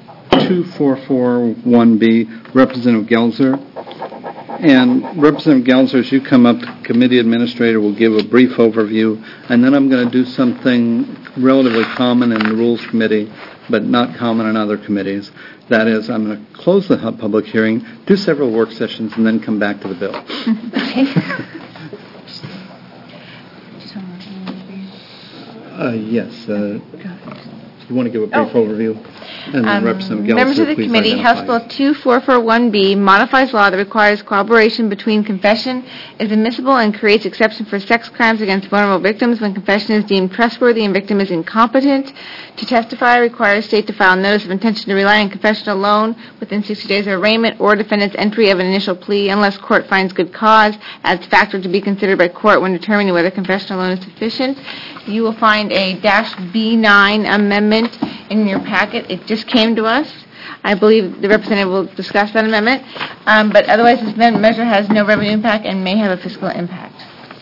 2441B, Representative Gelser. And Representative Gelser, as you come up, the committee administrator will give a brief overview, and then I'm going to do something relatively common in the Rules Committee, but not common in other committees. That is, I'm going to close the public hearing, do several work sessions, and then come back to the bill. Yes. You want to give a brief overview? And then Representative Gelser, members of the committee, House Bill 2441B modifies law that requires cooperation between confession is admissible and creates exception for sex crimes against vulnerable victims when confession is deemed trustworthy and victim is incompetent to testify. Requires state to file notice of intention to rely on confession alone within 60 days of arraignment or defendant's entry of an initial plea unless court finds good cause as a factor to be considered by court when determining whether confession alone is sufficient. You will find a -B9 amendment in your packet. It just came to us. I believe the representative will discuss that amendment. But otherwise, this measure has no revenue impact and may have a fiscal impact.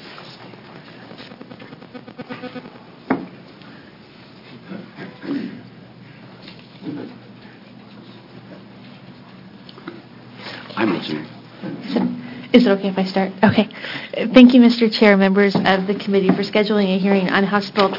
I'm listening. Is it okay if I start? Okay. Thank you, Mr. Chair, members of the committee, for scheduling a hearing on House Bill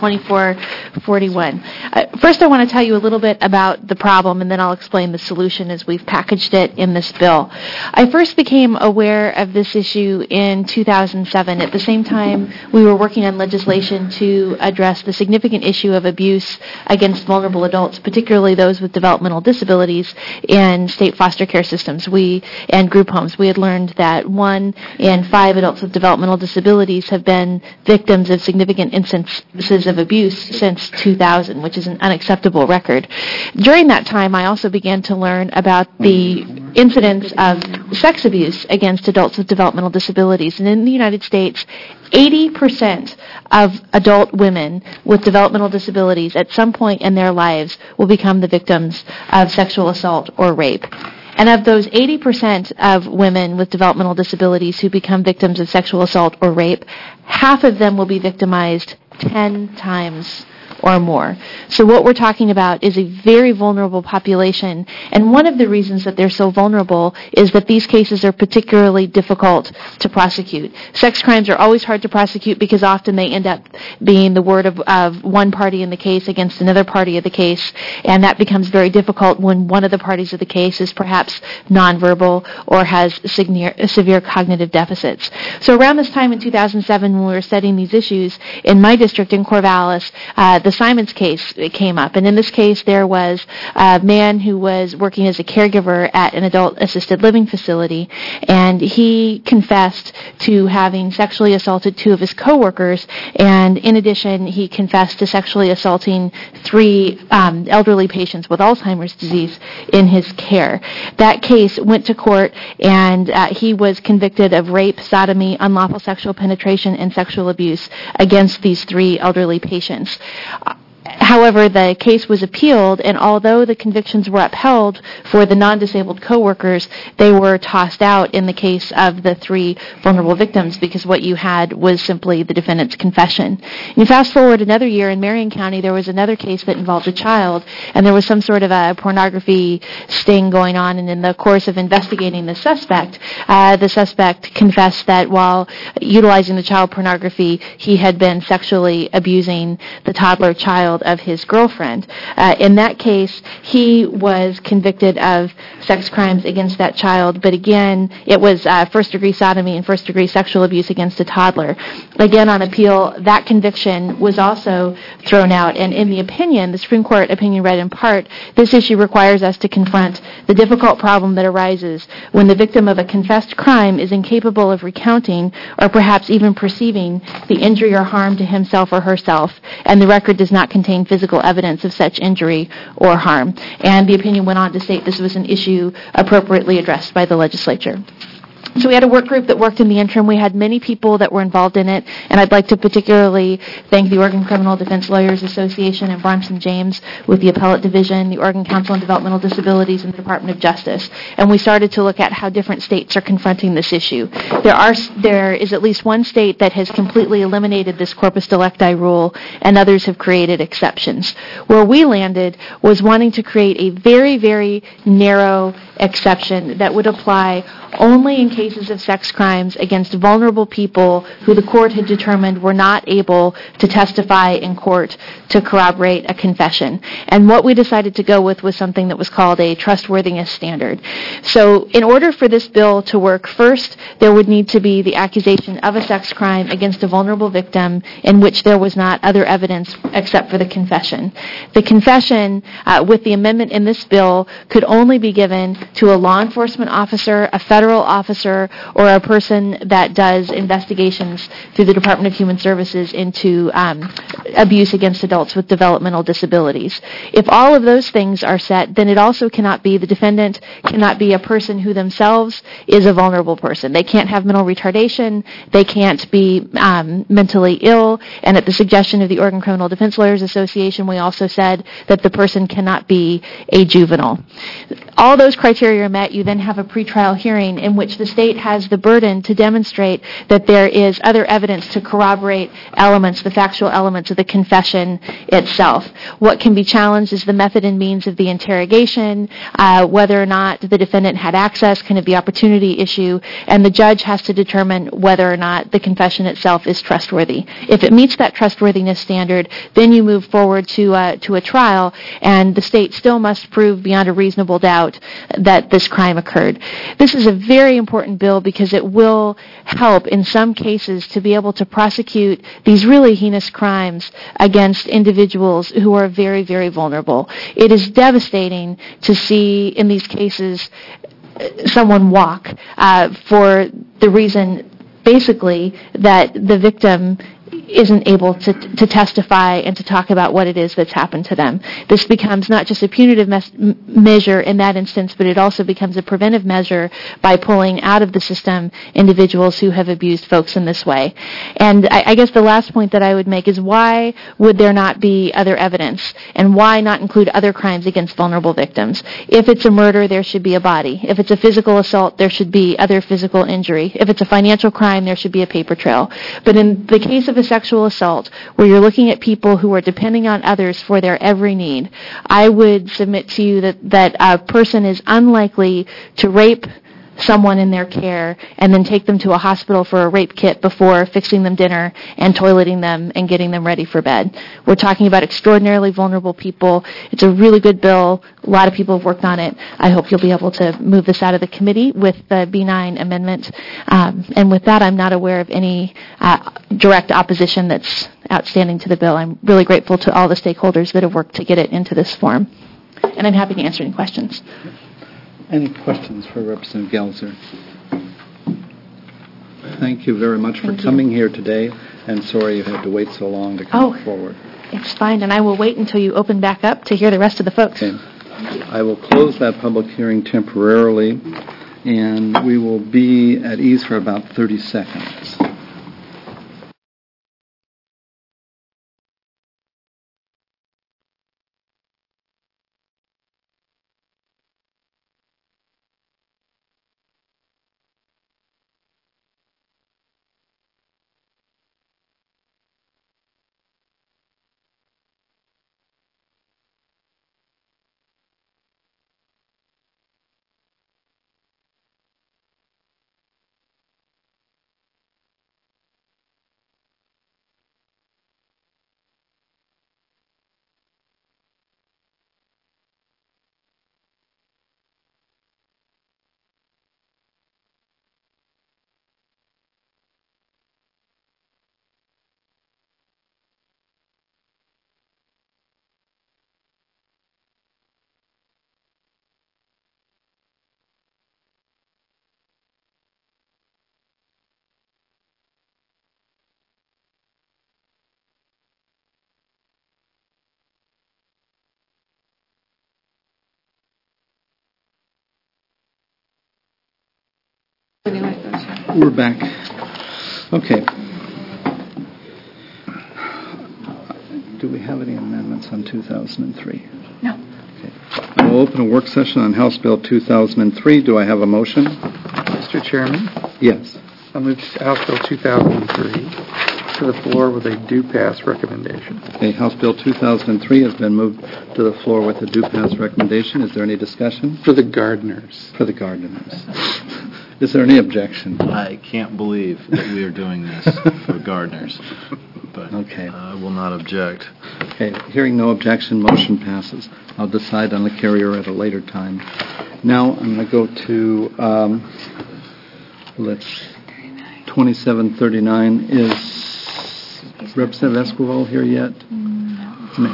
2441. First, I want to tell you a little bit about the problem, and then I'll explain the solution as we've packaged it in this bill. I first became aware of this issue in 2007. At the same time, we were working on legislation to address the significant issue of abuse against vulnerable adults, particularly those with developmental disabilities, in state foster care systems and group homes. We had learned that 1 in 5 adults with developmental disabilities have been victims of significant instances of abuse since 2000, which is an unacceptable record. During that time, I also began to learn about the incidence of sex abuse against adults with developmental disabilities. And in the United States, 80% of adult women with developmental disabilities at some point in their lives will become the victims of sexual assault or rape. And of those 80% of women with developmental disabilities who become victims of sexual assault or rape, half of them will be victimized 10 times or more. So what we're talking about is a very vulnerable population, and one of the reasons that they're so vulnerable is that these cases are particularly difficult to prosecute. Sex crimes are always hard to prosecute because often they end up being the word of one party in the case against another party of the case, and that becomes very difficult when one of the parties of the case is perhaps nonverbal or has severe cognitive deficits. So around this time in 2007, when we were studying these issues, in my district in Corvallis, the Simons case came up, and in this case there was a man who was working as a caregiver at an adult assisted living facility, and he confessed to having sexually assaulted 2 of his coworkers, and in addition he confessed to sexually assaulting 3 elderly patients with Alzheimer's disease in his care. That case went to court, and he was convicted of rape, sodomy, unlawful sexual penetration, and sexual abuse against these 3 elderly patients. However, the case was appealed, and although the convictions were upheld for the non-disabled coworkers, they were tossed out in the case of the 3 vulnerable victims because what you had was simply the defendant's confession. You fast forward another year in Marion County, there was another case that involved a child, and there was some sort of a pornography sting going on, and in the course of investigating the suspect confessed that while utilizing the child pornography, he had been sexually abusing the toddler child of his girlfriend. In that case, he was convicted of sex crimes against that child, but again, it was first-degree sodomy and first-degree sexual abuse against a toddler. Again, on appeal, that conviction was also thrown out, and in the opinion, the Supreme Court opinion read in part, this issue requires us to confront the difficult problem that arises when the victim of a confessed crime is incapable of recounting or perhaps even perceiving the injury or harm to himself or herself, and the record does not contain physical evidence of such injury or harm. And the opinion went on to state this was an issue appropriately addressed by the legislature. So we had a work group that worked in the interim. We had many people that were involved in it, and I'd like to particularly thank the Oregon Criminal Defense Lawyers Association and Bronson James with the Appellate Division, the Oregon Council on Developmental Disabilities, and the Department of Justice. And we started to look at how different states are confronting this issue. There is at least one state that has completely eliminated this corpus delicti rule, and others have created exceptions. Where we landed was wanting to create a very, very narrow exception that would apply only in cases of sex crimes against vulnerable people who the court had determined were not able to testify in court to corroborate a confession. And what we decided to go with was something that was called a trustworthiness standard. So in order for this bill to work, first there would need to be the accusation of a sex crime against a vulnerable victim in which there was not other evidence except for the confession. The confession, with the amendment in this bill, could only be given to a law enforcement officer, a federal officer, or a person that does investigations through the Department of Human Services into abuse against adults with developmental disabilities. If all of those things are set, then it also cannot be, the defendant cannot be a person who themselves is a vulnerable person. They can't have mental retardation, they can't be mentally ill, and at the suggestion of the Oregon Criminal Defense Lawyers Association, we also said that the person cannot be a juvenile. All those criteria are met, you then have a pretrial hearing in which the state has the burden to demonstrate that there is other evidence to corroborate elements, the factual elements of the confession itself. What can be challenged is the method and means of the interrogation, whether or not the defendant had access, kind of the opportunity issue, and the judge has to determine whether or not the confession itself is trustworthy. If it meets that trustworthiness standard, then you move forward to a trial, and the state still must prove beyond a reasonable doubt that this crime occurred. This is a very important bill because it will help in some cases to be able to prosecute these really heinous crimes against individuals who are very, very vulnerable. It is devastating to see in these cases someone walk for the reason basically that the victim isn't able to testify and to talk about what it is that's happened to them. This becomes not just a punitive measure in that instance, but it also becomes a preventive measure by pulling out of the system individuals who have abused folks in this way. And I guess the last point that I would make is why would there not be other evidence, and why not include other crimes against vulnerable victims? If it's a murder, there should be a body. If it's a physical assault, there should be other physical injury. If it's a financial crime, there should be a paper trail. But in the case of a sexual assault, where you're looking at people who are depending on others for their every need, I would submit to you that a person is unlikely to rape someone in their care and then take them to a hospital for a rape kit before fixing them dinner and toileting them and getting them ready for bed. We're talking about extraordinarily vulnerable people. It's a really good bill. A lot of people have worked on it. I hope you'll be able to move this out of the committee with the B9 amendment. And with that, I'm not aware of any direct opposition that's outstanding to the bill. I'm really grateful to all the stakeholders that have worked to get it into this form. And I'm happy to answer any questions. Any questions for Representative Gelser? Thank you very much for coming here today, and sorry you had to wait so long to come forward. It's fine, and I will wait until you open back up to hear the rest of the folks. Okay. I will close that public hearing temporarily, and we will be at ease for about 30 seconds. We're back. Okay. Do we have any amendments on 2003? No. Okay. I will open a work session on House Bill 2003. Do I have a motion? Mr. Chairman, Yes. I move House Bill 2003 to the floor with a due pass recommendation. Okay, House Bill 2003 has been moved to the floor with a due pass recommendation. Is there any discussion? For the gardeners. For the gardeners. Is there any objection? I can't believe that we are doing this for gardeners, but Okay. I will not object. Okay, hearing no objection, motion passes. I'll decide on the carrier at a later time. Now I'm going to go to 2739. Is Representative Esquivel here yet? No.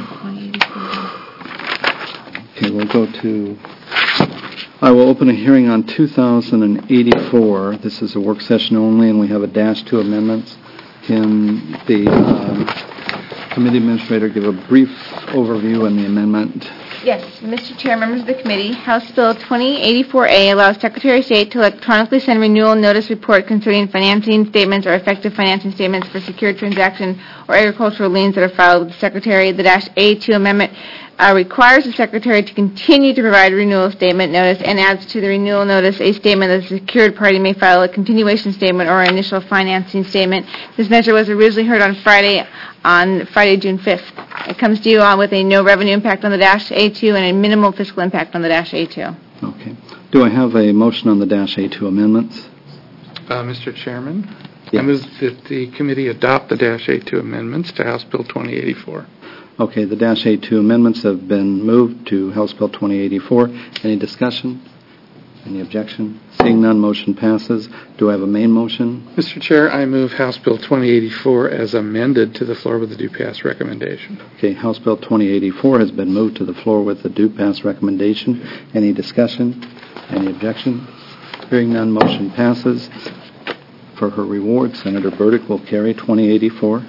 Okay, we'll go to... I will open a hearing on 2084. This is a work session only, and we have a -2 amendments. Can the committee administrator give a brief overview on the amendment? Yes, Mr. Chair, members of the committee, House Bill 2084A allows Secretary of State to electronically send renewal notice report concerning financing statements or effective financing statements for secured transaction or agricultural liens that are filed with the Secretary. The -A2 amendment requires the Secretary to continue to provide renewal statement notice and adds to the renewal notice a statement that the secured party may file a continuation statement or initial financing statement. This measure was originally heard on Friday, June 5th. It comes to you with a no revenue impact on the -A2 and a minimal fiscal impact on the -A2. Okay. Do I have a motion on the -A2 amendments? Mr. Chairman, Yes. I move that the committee adopt the -A2 amendments to House Bill 2084. Okay, the -A2 amendments have been moved to House Bill 2084. Any discussion? Any objection? Seeing none, motion passes. Do I have a main motion? Mr. Chair, I move House Bill 2084 as amended to the floor with a due pass recommendation. Okay, House Bill 2084 has been moved to the floor with a due pass recommendation. Any discussion? Any objection? Hearing none, motion passes. For her reward, Senator Burdick will carry 2084.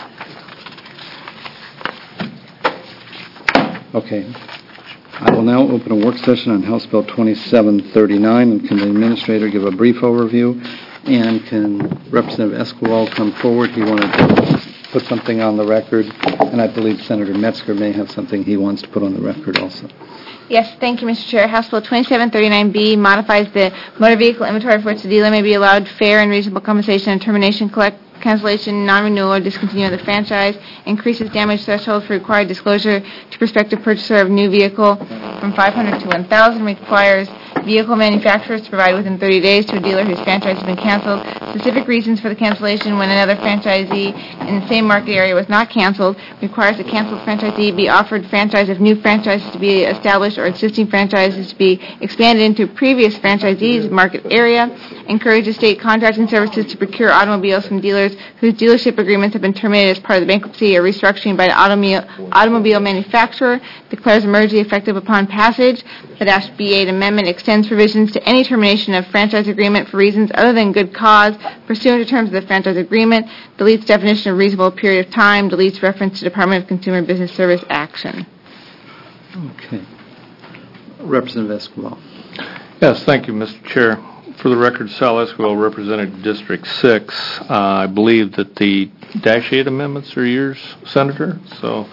Okay. I will now open a work session on House Bill 2739, and can the administrator give a brief overview? And can Representative Esquivel come forward? He wanted to put something on the record, and I believe Senator Metzger may have something he wants to put on the record also. Yes, thank you, Mr. Chair. House Bill 2739B modifies the motor vehicle inventory for which the dealer may be allowed fair and reasonable compensation and termination, cancellation, non-renewal, or discontinuing of the franchise, increases damage threshold for required disclosure to prospective purchaser of new vehicle from 500 to 1,000, requires vehicle manufacturers to provide within 30 days to a dealer whose franchise has been canceled specific reasons for the cancellation when another franchisee in the same market area was not canceled, requires the canceled franchisee be offered franchise if new franchises to be established or existing franchises to be expanded into previous franchisees' market area, encourages state contracting services to procure automobiles from dealers whose dealership agreements have been terminated as part of the bankruptcy or restructuring by the automobile manufacturer, declares emergency effective upon passage. The -B8 amendment extends provisions to any termination of franchise agreement for reasons other than good cause pursuant to terms of the franchise agreement, deletes definition of reasonable period of time, deletes reference to Department of Consumer Business Service action. Okay. Representative Esquivel. Yes, thank you, Mr. Chair. For the record, Sal Esquivel, representing District 6. I believe that the -8 amendments are yours, Senator, so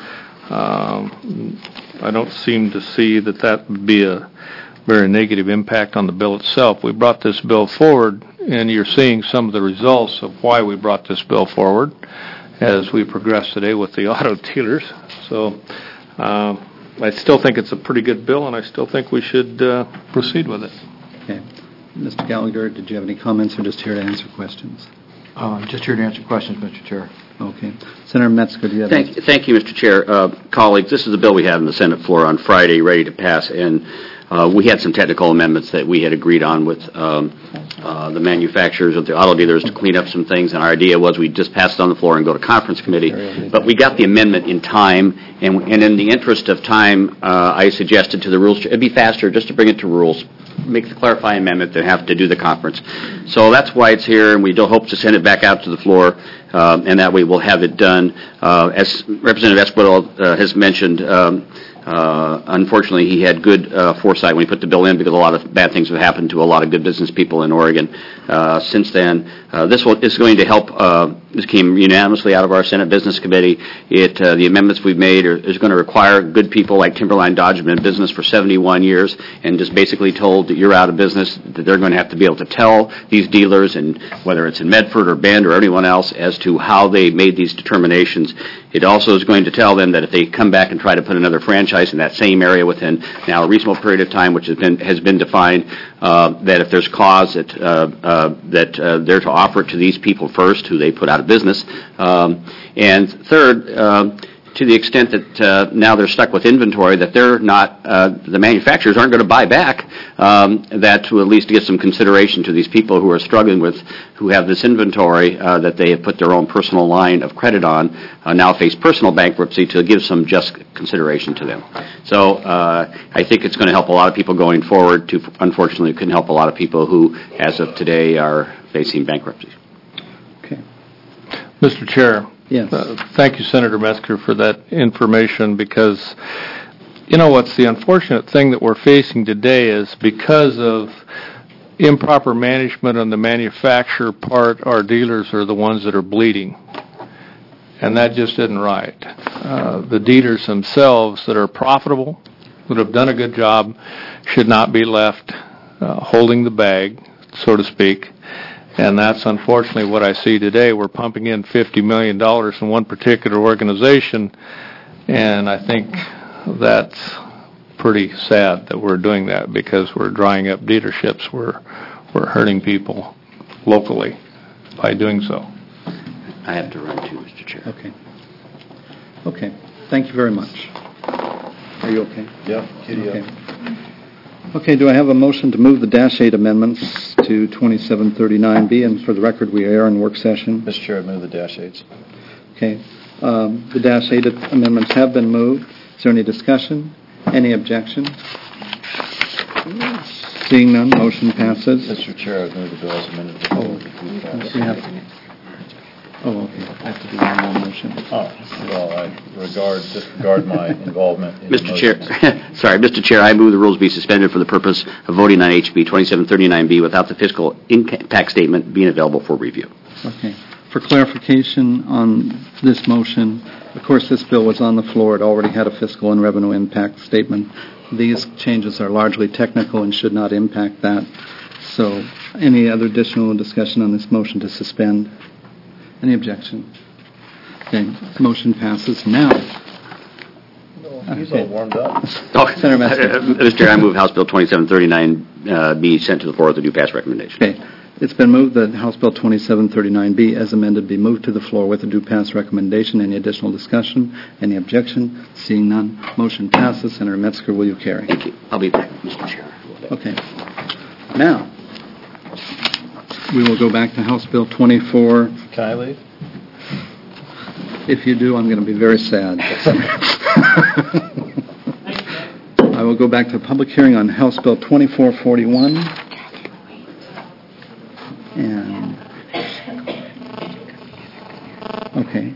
I don't seem to see that would be a very negative impact on the bill itself. We brought this bill forward, and you're seeing some of the results of why we brought this bill forward as we progress today with the auto dealers. So I still think it's a pretty good bill, and I still think we should proceed with it. Okay. Mr. Gallagher, did you have any comments, or just here to answer questions? Just here to answer questions, Mr. Chair. Okay. Senator Metzger, do you have Thank you, Mr. Chair. Colleagues, this is the bill we had on the Senate floor on Friday, ready to pass, and we had some technical amendments that we had agreed on with the manufacturers of the auto dealers to clean up some things, and our idea was we'd just pass it on the floor and go to conference committee, but we got the amendment in time, and in the interest of time, I suggested to the rules, it'd be faster just to bring it to rules, make the clarifying amendment, than have to do the conference. So that's why it's here, and we do hope to send it back out to the floor, and that way we'll have it done. As Representative Esquivel has mentioned, Unfortunately, he had good foresight when he put the bill in because a lot of bad things have happened to a lot of good business people in Oregon. Since then, this is going to help. This came unanimously out of our Senate Business Committee. The amendments we've made is going to require good people like Timberline Dodge have been in business for 71 years and just basically told that you're out of business, that they're going to have to be able to tell these dealers, and whether it's in Medford or Bend or anyone else, as to how they made these determinations. It also is going to tell them that if they come back and try to put another franchise in that same area within now a reasonable period of time, which has been defined, that if there's cause that they're to offer it to these people first, who they put out of business. And third, to the extent that now they're stuck with inventory that they're not, the manufacturers aren't going to buy back, that to at least get some consideration to these people who are struggling with, who have this inventory that they have put their own personal line of credit on, now face personal bankruptcy, to give some just consideration to them. So I think it's going to help a lot of people going forward. Unfortunately, it can help a lot of people who, as of today, are facing bankruptcy. Okay. Mr. Chair. Yes. Thank you, Senator Metzger, for that information, because, what's the unfortunate thing that we're facing today is because of improper management on the manufacturer part, our dealers are the ones that are bleeding. And that just isn't right. The dealers themselves that are profitable, that have done a good job, should not be left holding the bag, so to speak. And that's unfortunately what I see today. We're pumping in $50 million in one particular organization, and I think that's pretty sad that we're doing that, because we're drying up dealerships. We're hurting people locally by doing so. I have to run too, Mr. Chair. Okay. Okay. Thank you very much. Are you okay? Yeah. Okay. Okay, do I have a motion to move the Dash 8 amendments to 2739B? And for the record, we are in work session. Mr. Chair, I move the Dash 8s. Okay. The Dash 8 amendments have been moved. Is there any discussion? Any objection? Seeing none, motion passes. Mr. Chair, I move the bill as amended. Okay. I have to do one more motion. Well, I disregard my involvement in Mr. Chair, Mr. Chair, I move the rules be suspended for the purpose of voting on HB 2739B without the fiscal impact statement being available for review. Okay. For clarification on this motion, of course, this bill was on the floor. It already had a fiscal and revenue impact statement. These changes are largely technical and should not impact that. So, any other additional discussion on this motion to suspend? Any objection? Okay, motion passes now. He's all warmed up. Senator Metzger. Mr. Chair, I move House Bill 2739 be sent to the floor with a due pass recommendation. Okay, it's been moved that House Bill 2739B, as amended, be moved to the floor with a due pass recommendation. Any additional discussion? Any objection? Seeing none, motion passes. Senator Metzger, will you carry? Thank you. I'll be back, Mr. Chair. Okay. Now, we will go back to House Bill 24. Can I leave? If you do, I'm going to be very sad. I will go back to the public hearing on House Bill 2441. And, okay.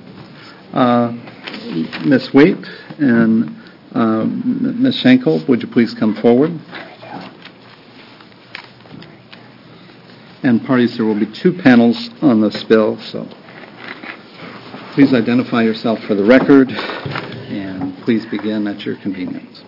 Ms. Waite and Ms. Schenkel, would you please come forward? And parties, there will be two panels on this bill, so please identify yourself for the record, and please begin at your convenience.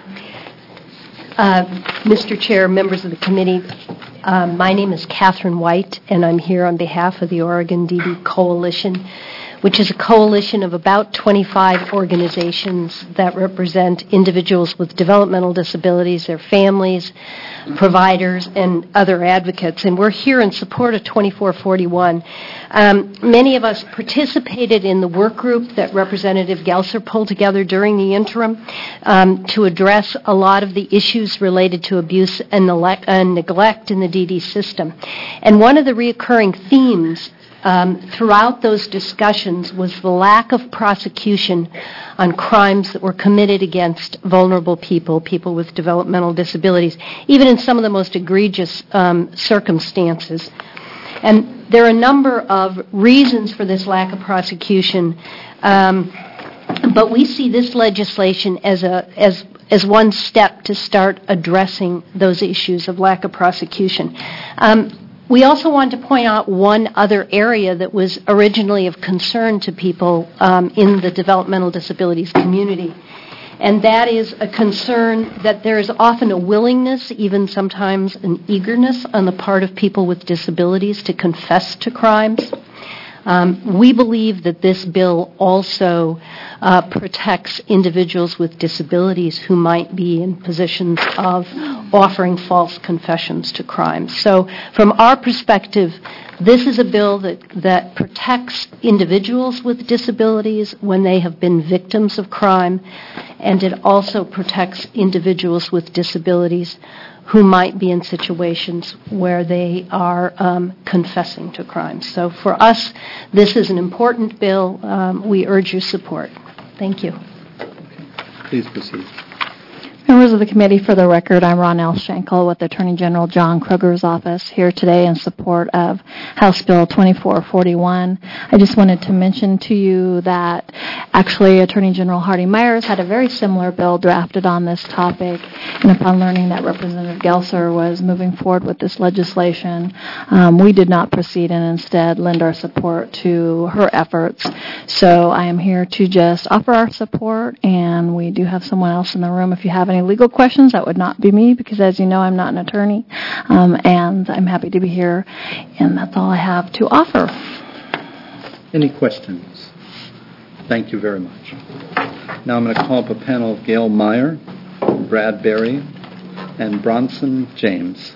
Mr. Chair, members of the committee, my name is Catherine White, and I'm here on behalf of the Oregon DD Coalition, which is a coalition of about 25 organizations that represent individuals with developmental disabilities, their families, providers, and other advocates. And we're here in support of 2441. Many of us participated in the work group that Representative Gelser pulled together during the interim to address a lot of the issues related to abuse and neglect in the DD system. And one of the reoccurring themes throughout those discussions was the lack of prosecution on crimes that were committed against vulnerable people, people with developmental disabilities, even in some of the most egregious circumstances. And there are a number of reasons for this lack of prosecution. But we see this legislation as one step to start addressing those issues of lack of prosecution. We also want to point out one other area that was originally of concern to people in the developmental disabilities community, and that is a concern that there is often a willingness, even sometimes an eagerness on the part of people with disabilities to confess to crimes. We believe that this bill also protects individuals with disabilities who might be in positions of offering false confessions to crimes. So from our perspective, this is a bill that protects individuals with disabilities when they have been victims of crime, and it also protects individuals with disabilities who might be in situations where they are confessing to crimes. So for us, this is an important bill. We urge your support. Thank you. Please proceed. Members of the committee, for the record, I'm Ronelle Schenkel with Attorney General John Kruger's office here today in support of House Bill 2441. I just wanted to mention to you that actually Attorney General Hardy Myers had a very similar bill drafted on this topic, and upon learning that Representative Gelser was moving forward with this legislation, we did not proceed and instead lend our support to her efforts. So I am here to just offer our support, and we do have someone else in the room if you have any legal questions. That would not be me because, as you know, I'm not an attorney, and I'm happy to be here, and that's all I have to offer. Any questions? Thank you very much. Now I'm going to call up a panel of Gail Meyer, Brad Berry, and Bronson James.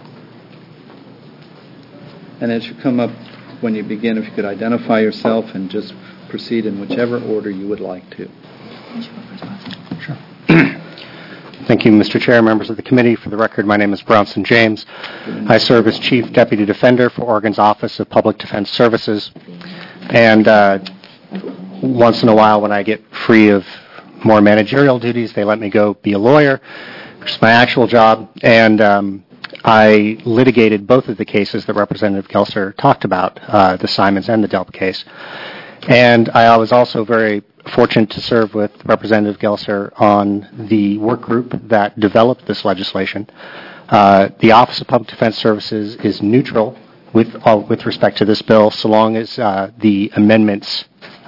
And as you come up, when you begin, if you could identify yourself and just proceed in whichever order you would like to. Sure. Thank you, Mr. Chair, members of the committee. For the record, my name is Bronson James. I serve as Chief Deputy Defender for Oregon's Office of Public Defense Services. And once in a while, when I get free of more managerial duties, they let me go be a lawyer, which is my actual job. And I litigated both of the cases that Representative Gelser talked about, the Simons and the Delp case. And I was also very fortunate to serve with Representative Gelser on the work group that developed this legislation. The Office of Public Defense Services is neutral with respect to this bill, so long as the amendments,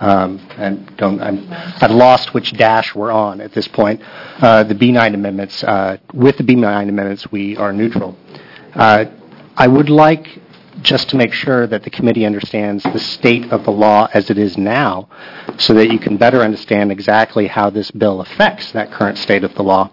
I've lost which dash we're on at this point, the B9 amendments. With the B9 amendments, we are neutral. I would like just to make sure that the committee understands the state of the law as it is now, so that you can better understand exactly how this bill affects that current state of the law.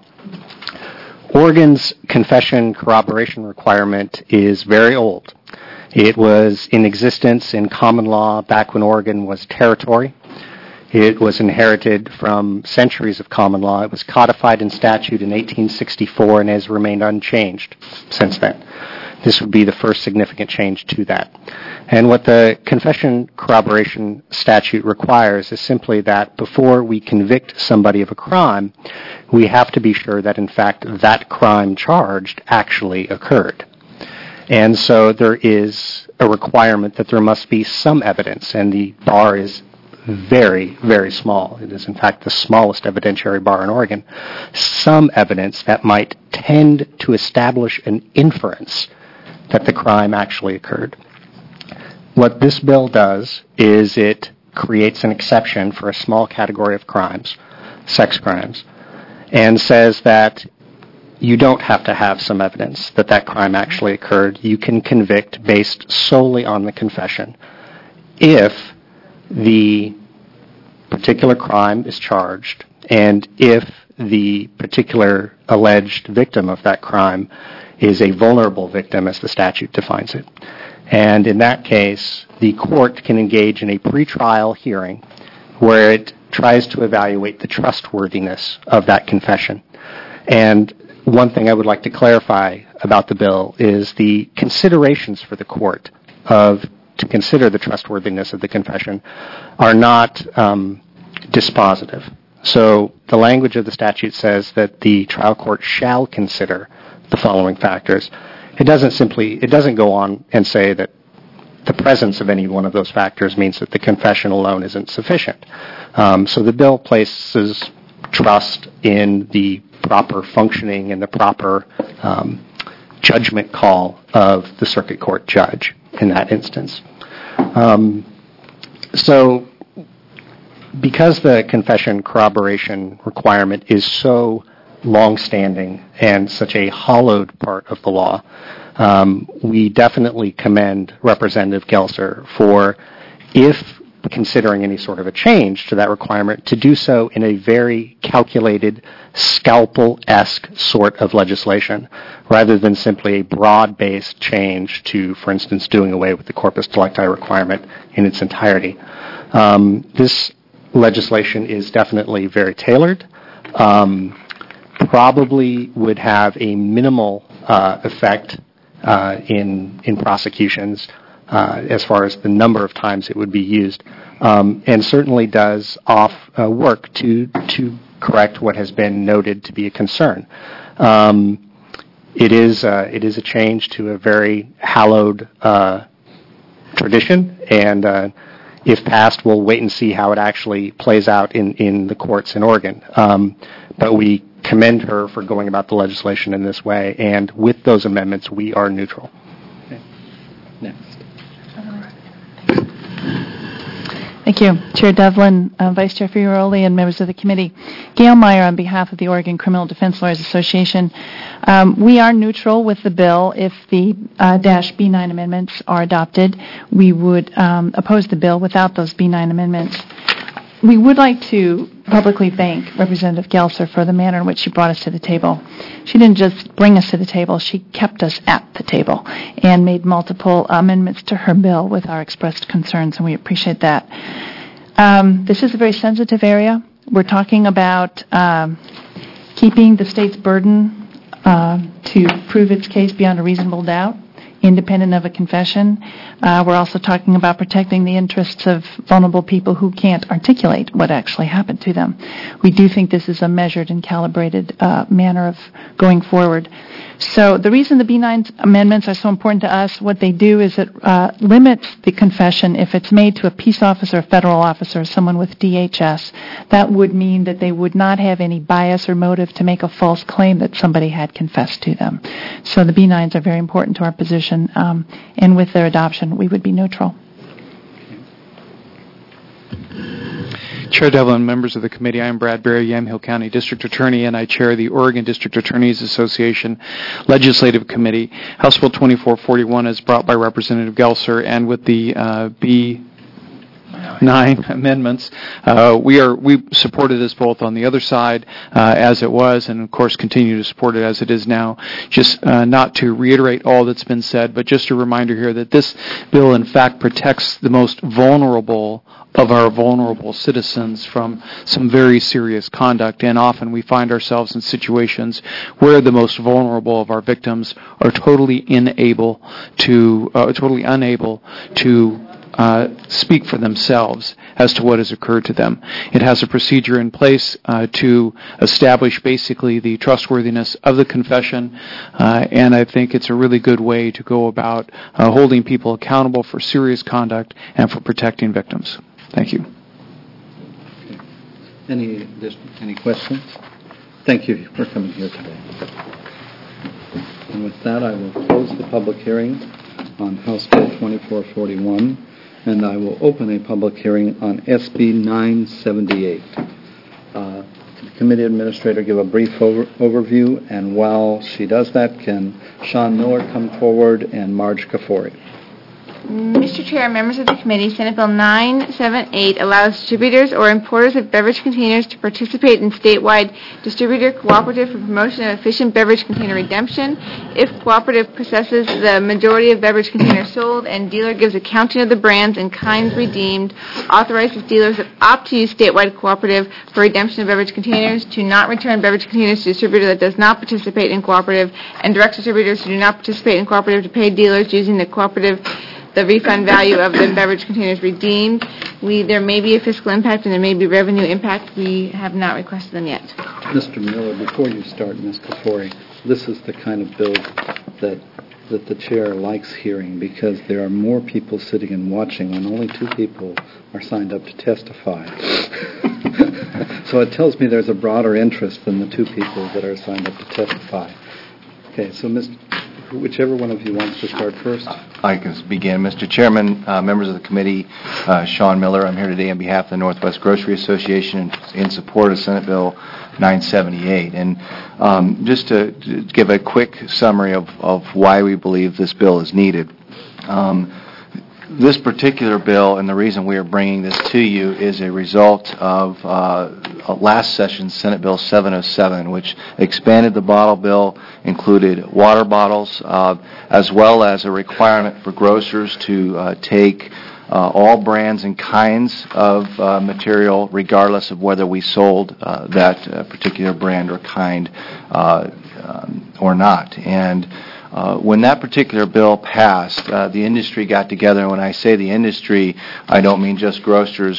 Oregon's confession corroboration requirement is very old. It was in existence in common law back when Oregon was a territory. It was inherited from centuries of common law. It was codified in statute in 1864 and has remained unchanged since then. This would be the first significant change to that. And what the confession corroboration statute requires is simply that before we convict somebody of a crime, we have to be sure that, in fact, that crime charged actually occurred. And so there is a requirement that there must be some evidence, and the bar is very, very small. It is, in fact, the smallest evidentiary bar in Oregon. Some evidence that might tend to establish an inference that the crime actually occurred. What this bill does is it creates an exception for a small category of crimes, sex crimes, and says that you don't have to have some evidence that that crime actually occurred. You can convict based solely on the confession if the particular crime is charged and if the particular alleged victim of that crime is a vulnerable victim, as the statute defines it. And in that case, the court can engage in a pretrial hearing where it tries to evaluate the trustworthiness of that confession. And one thing I would like to clarify about the bill is the considerations for the court to consider the trustworthiness of the confession are not dispositive. So the language of the statute says that the trial court shall consider the following factors. It doesn't go on and say that the presence of any one of those factors means that the confession alone isn't sufficient. So the bill places trust in the proper functioning and the proper judgment call of the circuit court judge in that instance. So because the confession corroboration requirement is so long-standing and such a hollowed part of the law, we definitely commend Representative Gelser for, if considering any sort of a change to that requirement, to do so in a very calculated, scalpel-esque sort of legislation, rather than simply a broad-based change to, for instance, doing away with the corpus delicti requirement in its entirety. This legislation is definitely very tailored, probably would have a minimal effect in prosecutions as far as the number of times it would be used, and certainly does work to correct what has been noted to be a concern. It is a change to a very hallowed tradition, and if passed, we'll wait and see how it actually plays out in the courts in Oregon. But we commend her for going about the legislation in this way, and with those amendments, we are neutral. Okay. Next. Thank you. Chair Devlin, Vice Chair Fiorilli, and members of the committee. Gail Meyer on behalf of the Oregon Criminal Defense Lawyers Association. We are neutral with the bill. If the -B9 amendments are adopted, we would oppose the bill without those B9 amendments. We would like to publicly thank Representative Gelser for the manner in which she brought us to the table. She didn't just bring us to the table, she kept us at the table and made multiple amendments to her bill with our expressed concerns, and we appreciate that. This is a very sensitive area. We're talking about keeping the state's burden to prove its case beyond a reasonable doubt, independent of a confession. We're also talking about protecting the interests of vulnerable people who can't articulate what actually happened to them. We do think this is a measured and calibrated manner of going forward. So the reason the B9 amendments are so important to us, what they do is it limits the confession if it's made to a peace officer, a federal officer, someone with DHS. That would mean that they would not have any bias or motive to make a false claim that somebody had confessed to them. So the B9s are very important to our position, and with their adoption, we would be neutral. Chair Devlin, members of the committee, I am Brad Berry, Yamhill County District Attorney, and I chair the Oregon District Attorneys Association Legislative Committee. House Bill 2441 is brought by Representative Gelser, and with the B9 amendments, we supported this both on the other side as it was, and of course continue to support it as it is now. Just not to reiterate all that's been said, but just a reminder here that this bill in fact protects the most vulnerable of our vulnerable citizens from some very serious conduct, and often we find ourselves in situations where the most vulnerable of our victims are totally unable to speak for themselves as to what has occurred to them. It has a procedure in place to establish basically the trustworthiness of the confession, and I think it's a really good way to go about holding people accountable for serious conduct and for protecting victims. Thank you. Any questions? Thank you for coming here today. And with that, I will close the public hearing on House Bill 2441, and I will open a public hearing on SB 978. Can the committee administrator give a brief overview, and while she does that, can Sean Miller come forward and Marge Kafori? Mr. Chair, members of the committee, Senate Bill 978 allows distributors or importers of beverage containers to participate in statewide distributor cooperative for promotion of efficient beverage container redemption. If cooperative possesses the majority of beverage containers sold and dealer gives accounting of the brands and kinds redeemed, authorizes dealers that opt to use statewide cooperative for redemption of beverage containers to not return beverage containers to a distributor that does not participate in cooperative, and directs distributors who do not participate in cooperative to pay dealers using the cooperative the refund value of the beverage containers redeemed. There may be a fiscal impact and there may be revenue impact. We have not requested them yet. Mr. Miller, before you start, Ms. Kafori, this is the kind of bill that that the chair likes hearing because there are more people sitting and watching when only 2 people are signed up to testify. So it tells me there's a broader interest than the 2 people that are signed up to testify. Okay, so whichever one of you wants to start first. I can begin. Mr. Chairman, members of the committee, Sean Miller, I'm here today on behalf of the Northwest Grocery Association in support of Senate Bill 978. And just to give a quick summary of why we believe this bill is needed. This particular bill, and the reason we are bringing this to you, is a result of last session's Senate Bill 707, which expanded the bottle bill, included water bottles, as well as a requirement for grocers to take all brands and kinds of material, regardless of whether we sold that particular brand or kind or not. And when that particular bill passed, the industry got together, and when I say the industry, I don't mean just grocers,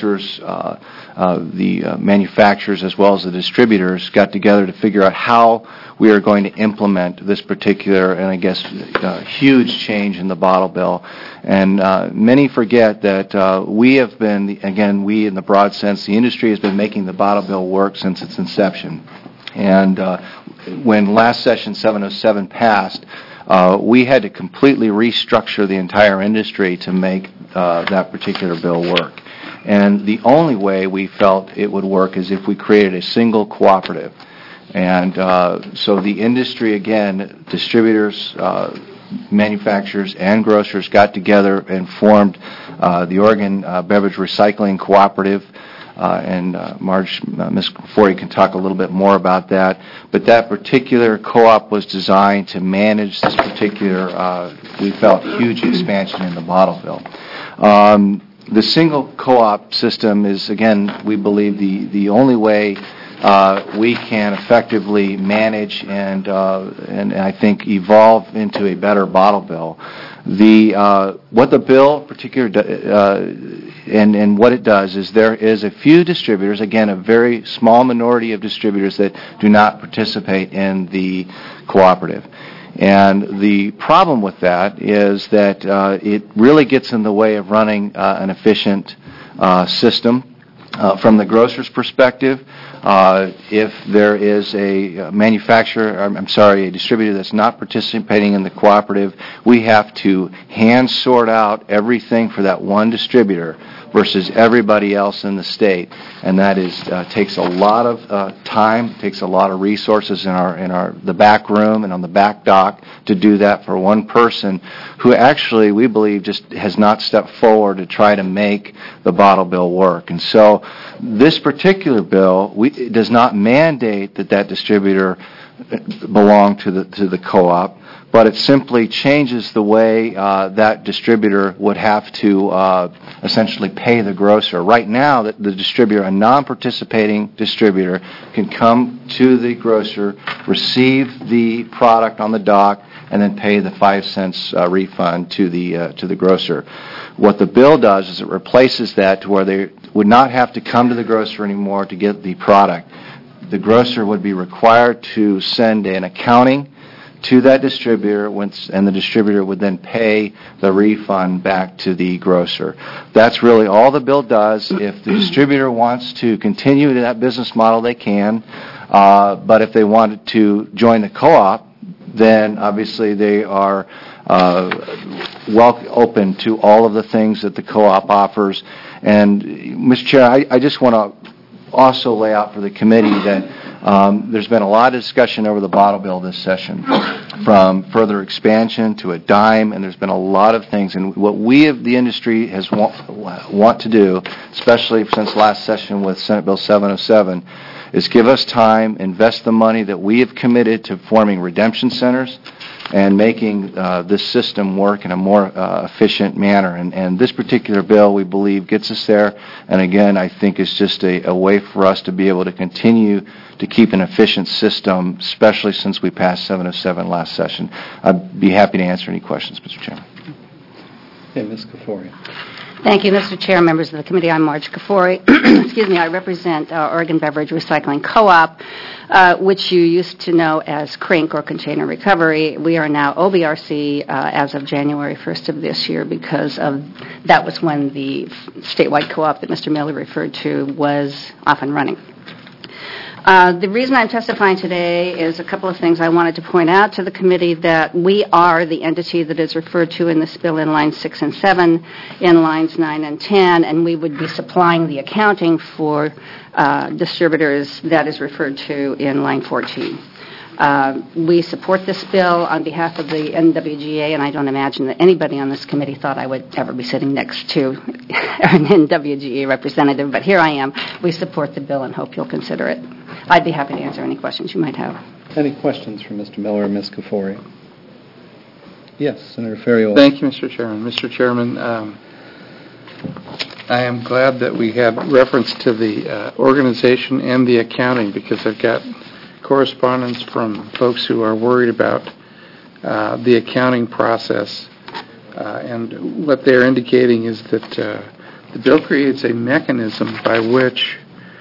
the manufacturers as well as the distributors got together to figure out how we are going to implement this particular, and I guess, huge change in the bottle bill. And many forget that we have been, again, we in the broad sense, the industry has been making the bottle bill work since its inception. And when last session 707 passed, we had to completely restructure the entire industry to make that particular bill work. And the only way we felt it would work is if we created a single cooperative. And so the industry, again, distributors, manufacturers, and grocers got together and formed the Oregon Beverage Recycling Cooperative. And Ms. Forey can talk a little bit more about that. But that particular co-op was designed to manage this particular, we felt, huge expansion in the bottle bill. The single co-op system is, again, we believe the only way we can effectively manage and I think evolve into a better bottle bill. What the bill and what it does is there is a few distributors, again, a very small minority of distributors that do not participate in the cooperative. And the problem with that is that it really gets in the way of running an efficient system. From the grocer's perspective, if there is a a distributor that's not participating in the cooperative, we have to hand sort out everything for that one distributor versus everybody else in the state, and that takes a lot of time, takes a lot of resources in the back room and on the back dock to do that for one person who actually, we believe, just has not stepped forward to try to make the bottle bill work. And so this particular bill does not mandate that distributor belong to the co-op, but it simply changes the way that distributor would have to essentially pay the grocer. Right now, the distributor, a non-participating distributor, can come to the grocer, receive the product on the dock, and then pay the 5 cents refund to the grocer. What the bill does is it replaces that to where they would not have to come to the grocer anymore to get the product. The grocer would be required to send an accounting to that distributor, and the distributor would then pay the refund back to the grocer. That's really all the bill does. If the distributor wants to continue that business model, they can. But if they wanted to join the co-op, then obviously they are open to all of the things that the co-op offers. And, Mr. Chair, I just want to also lay out for the committee that there's been a lot of discussion over the bottle bill this session, from further expansion to a dime, and there's been a lot of things. And what we of the industry has want to do, especially since last session with Senate Bill 707, is give us time, invest the money that we have committed to forming redemption centers and making this system work in a more efficient manner. And this particular bill, we believe, gets us there. And again, I think it's just a way for us to be able to continue to keep an efficient system, especially since we passed 707 last session. I'd be happy to answer any questions, Mr. Chairman. Hey, Ms. Kaforia. Thank you, Mr. Chair, members of the committee. I'm Marge Kafori. Excuse me, I represent Oregon Beverage Recycling Co-op, which you used to know as CRINC, or Container Recovery. We are now OBRC as of January 1st of this year, because that was when the statewide co-op that Mr. Miller referred to was off and running. The reason I'm testifying today is a couple of things. I wanted to point out to the committee that we are the entity that is referred to in this bill in lines 6 and 7, in lines 9 and 10, and we would be supplying the accounting for distributors that is referred to in line 14. We support this bill on behalf of the NWGA, and I don't imagine that anybody on this committee thought I would ever be sitting next to an NWGA representative, but here I am. We support the bill and hope you'll consider it. I'd be happy to answer any questions you might have. Any questions for Mr. Miller or Ms. Kafori? Yes, Senator Ferrioli. Thank you, Mr. Chairman. Mr. Chairman, I am glad that we had reference to the organization and the accounting, because I've got correspondence from folks who are worried about the accounting process. And what they're indicating is that the bill creates a mechanism by which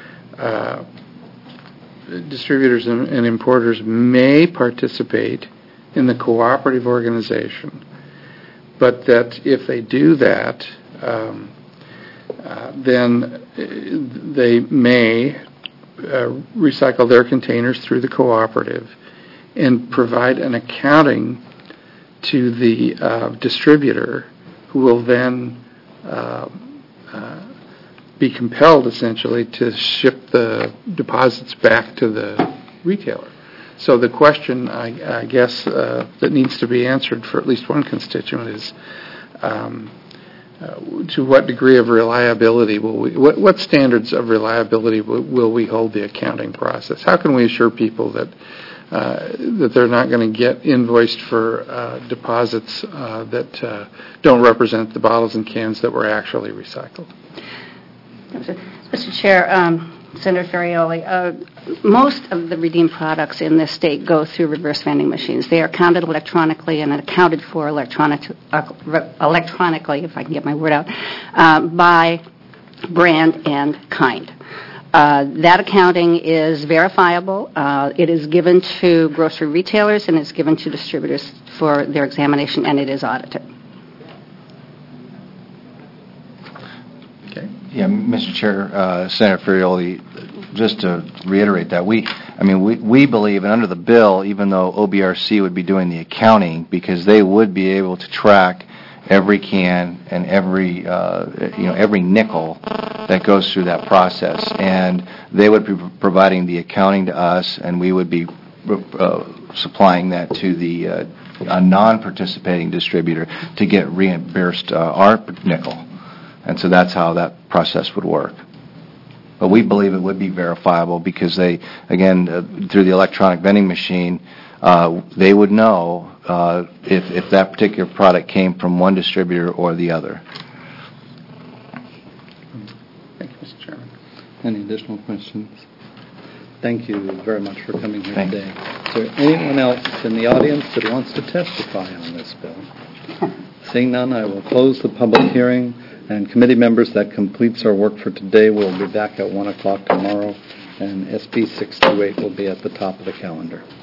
distributors and importers may participate in the cooperative organization, but that if they do that, then they may recycle their containers through the cooperative and provide an accounting to the distributor, who will then be compelled essentially to ship the deposits back to the retailer. So the question, I guess, that needs to be answered for at least one constituent is to what degree of reliability will we, what standards of reliability will we hold the accounting process? How can we assure people that they're not going to get invoiced for deposits that don't represent the bottles and cans that were actually recycled? Mr. Chair, Senator Ferrioli, most of the redeemed products in this state go through reverse vending machines. They are counted electronically and accounted for electronically, if I can get my word out, by brand and kind. That accounting is verifiable. It is given to grocery retailers and is given to distributors for their examination, and it is audited. Yeah, Mr. Chair, Senator Ferrioli, just to reiterate that, we believe, and under the bill, even though OBRC would be doing the accounting, because they would be able to track every can and every nickel that goes through that process, and they would be providing the accounting to us, and we would be supplying that to a non-participating distributor to get reimbursed our nickel. And so that's how that process would work. But we believe it would be verifiable because they, again, through the electronic vending machine, they would know if that particular product came from one distributor or the other. Thank you, Mr. Chairman. Any additional questions? Thank you very much for coming here today. Is there anyone else in the audience that wants to testify on this bill? Seeing none, I will close the public hearing. And committee members, that completes our work for today. We'll be back at 1 o'clock tomorrow, and SB 628 will be at the top of the calendar.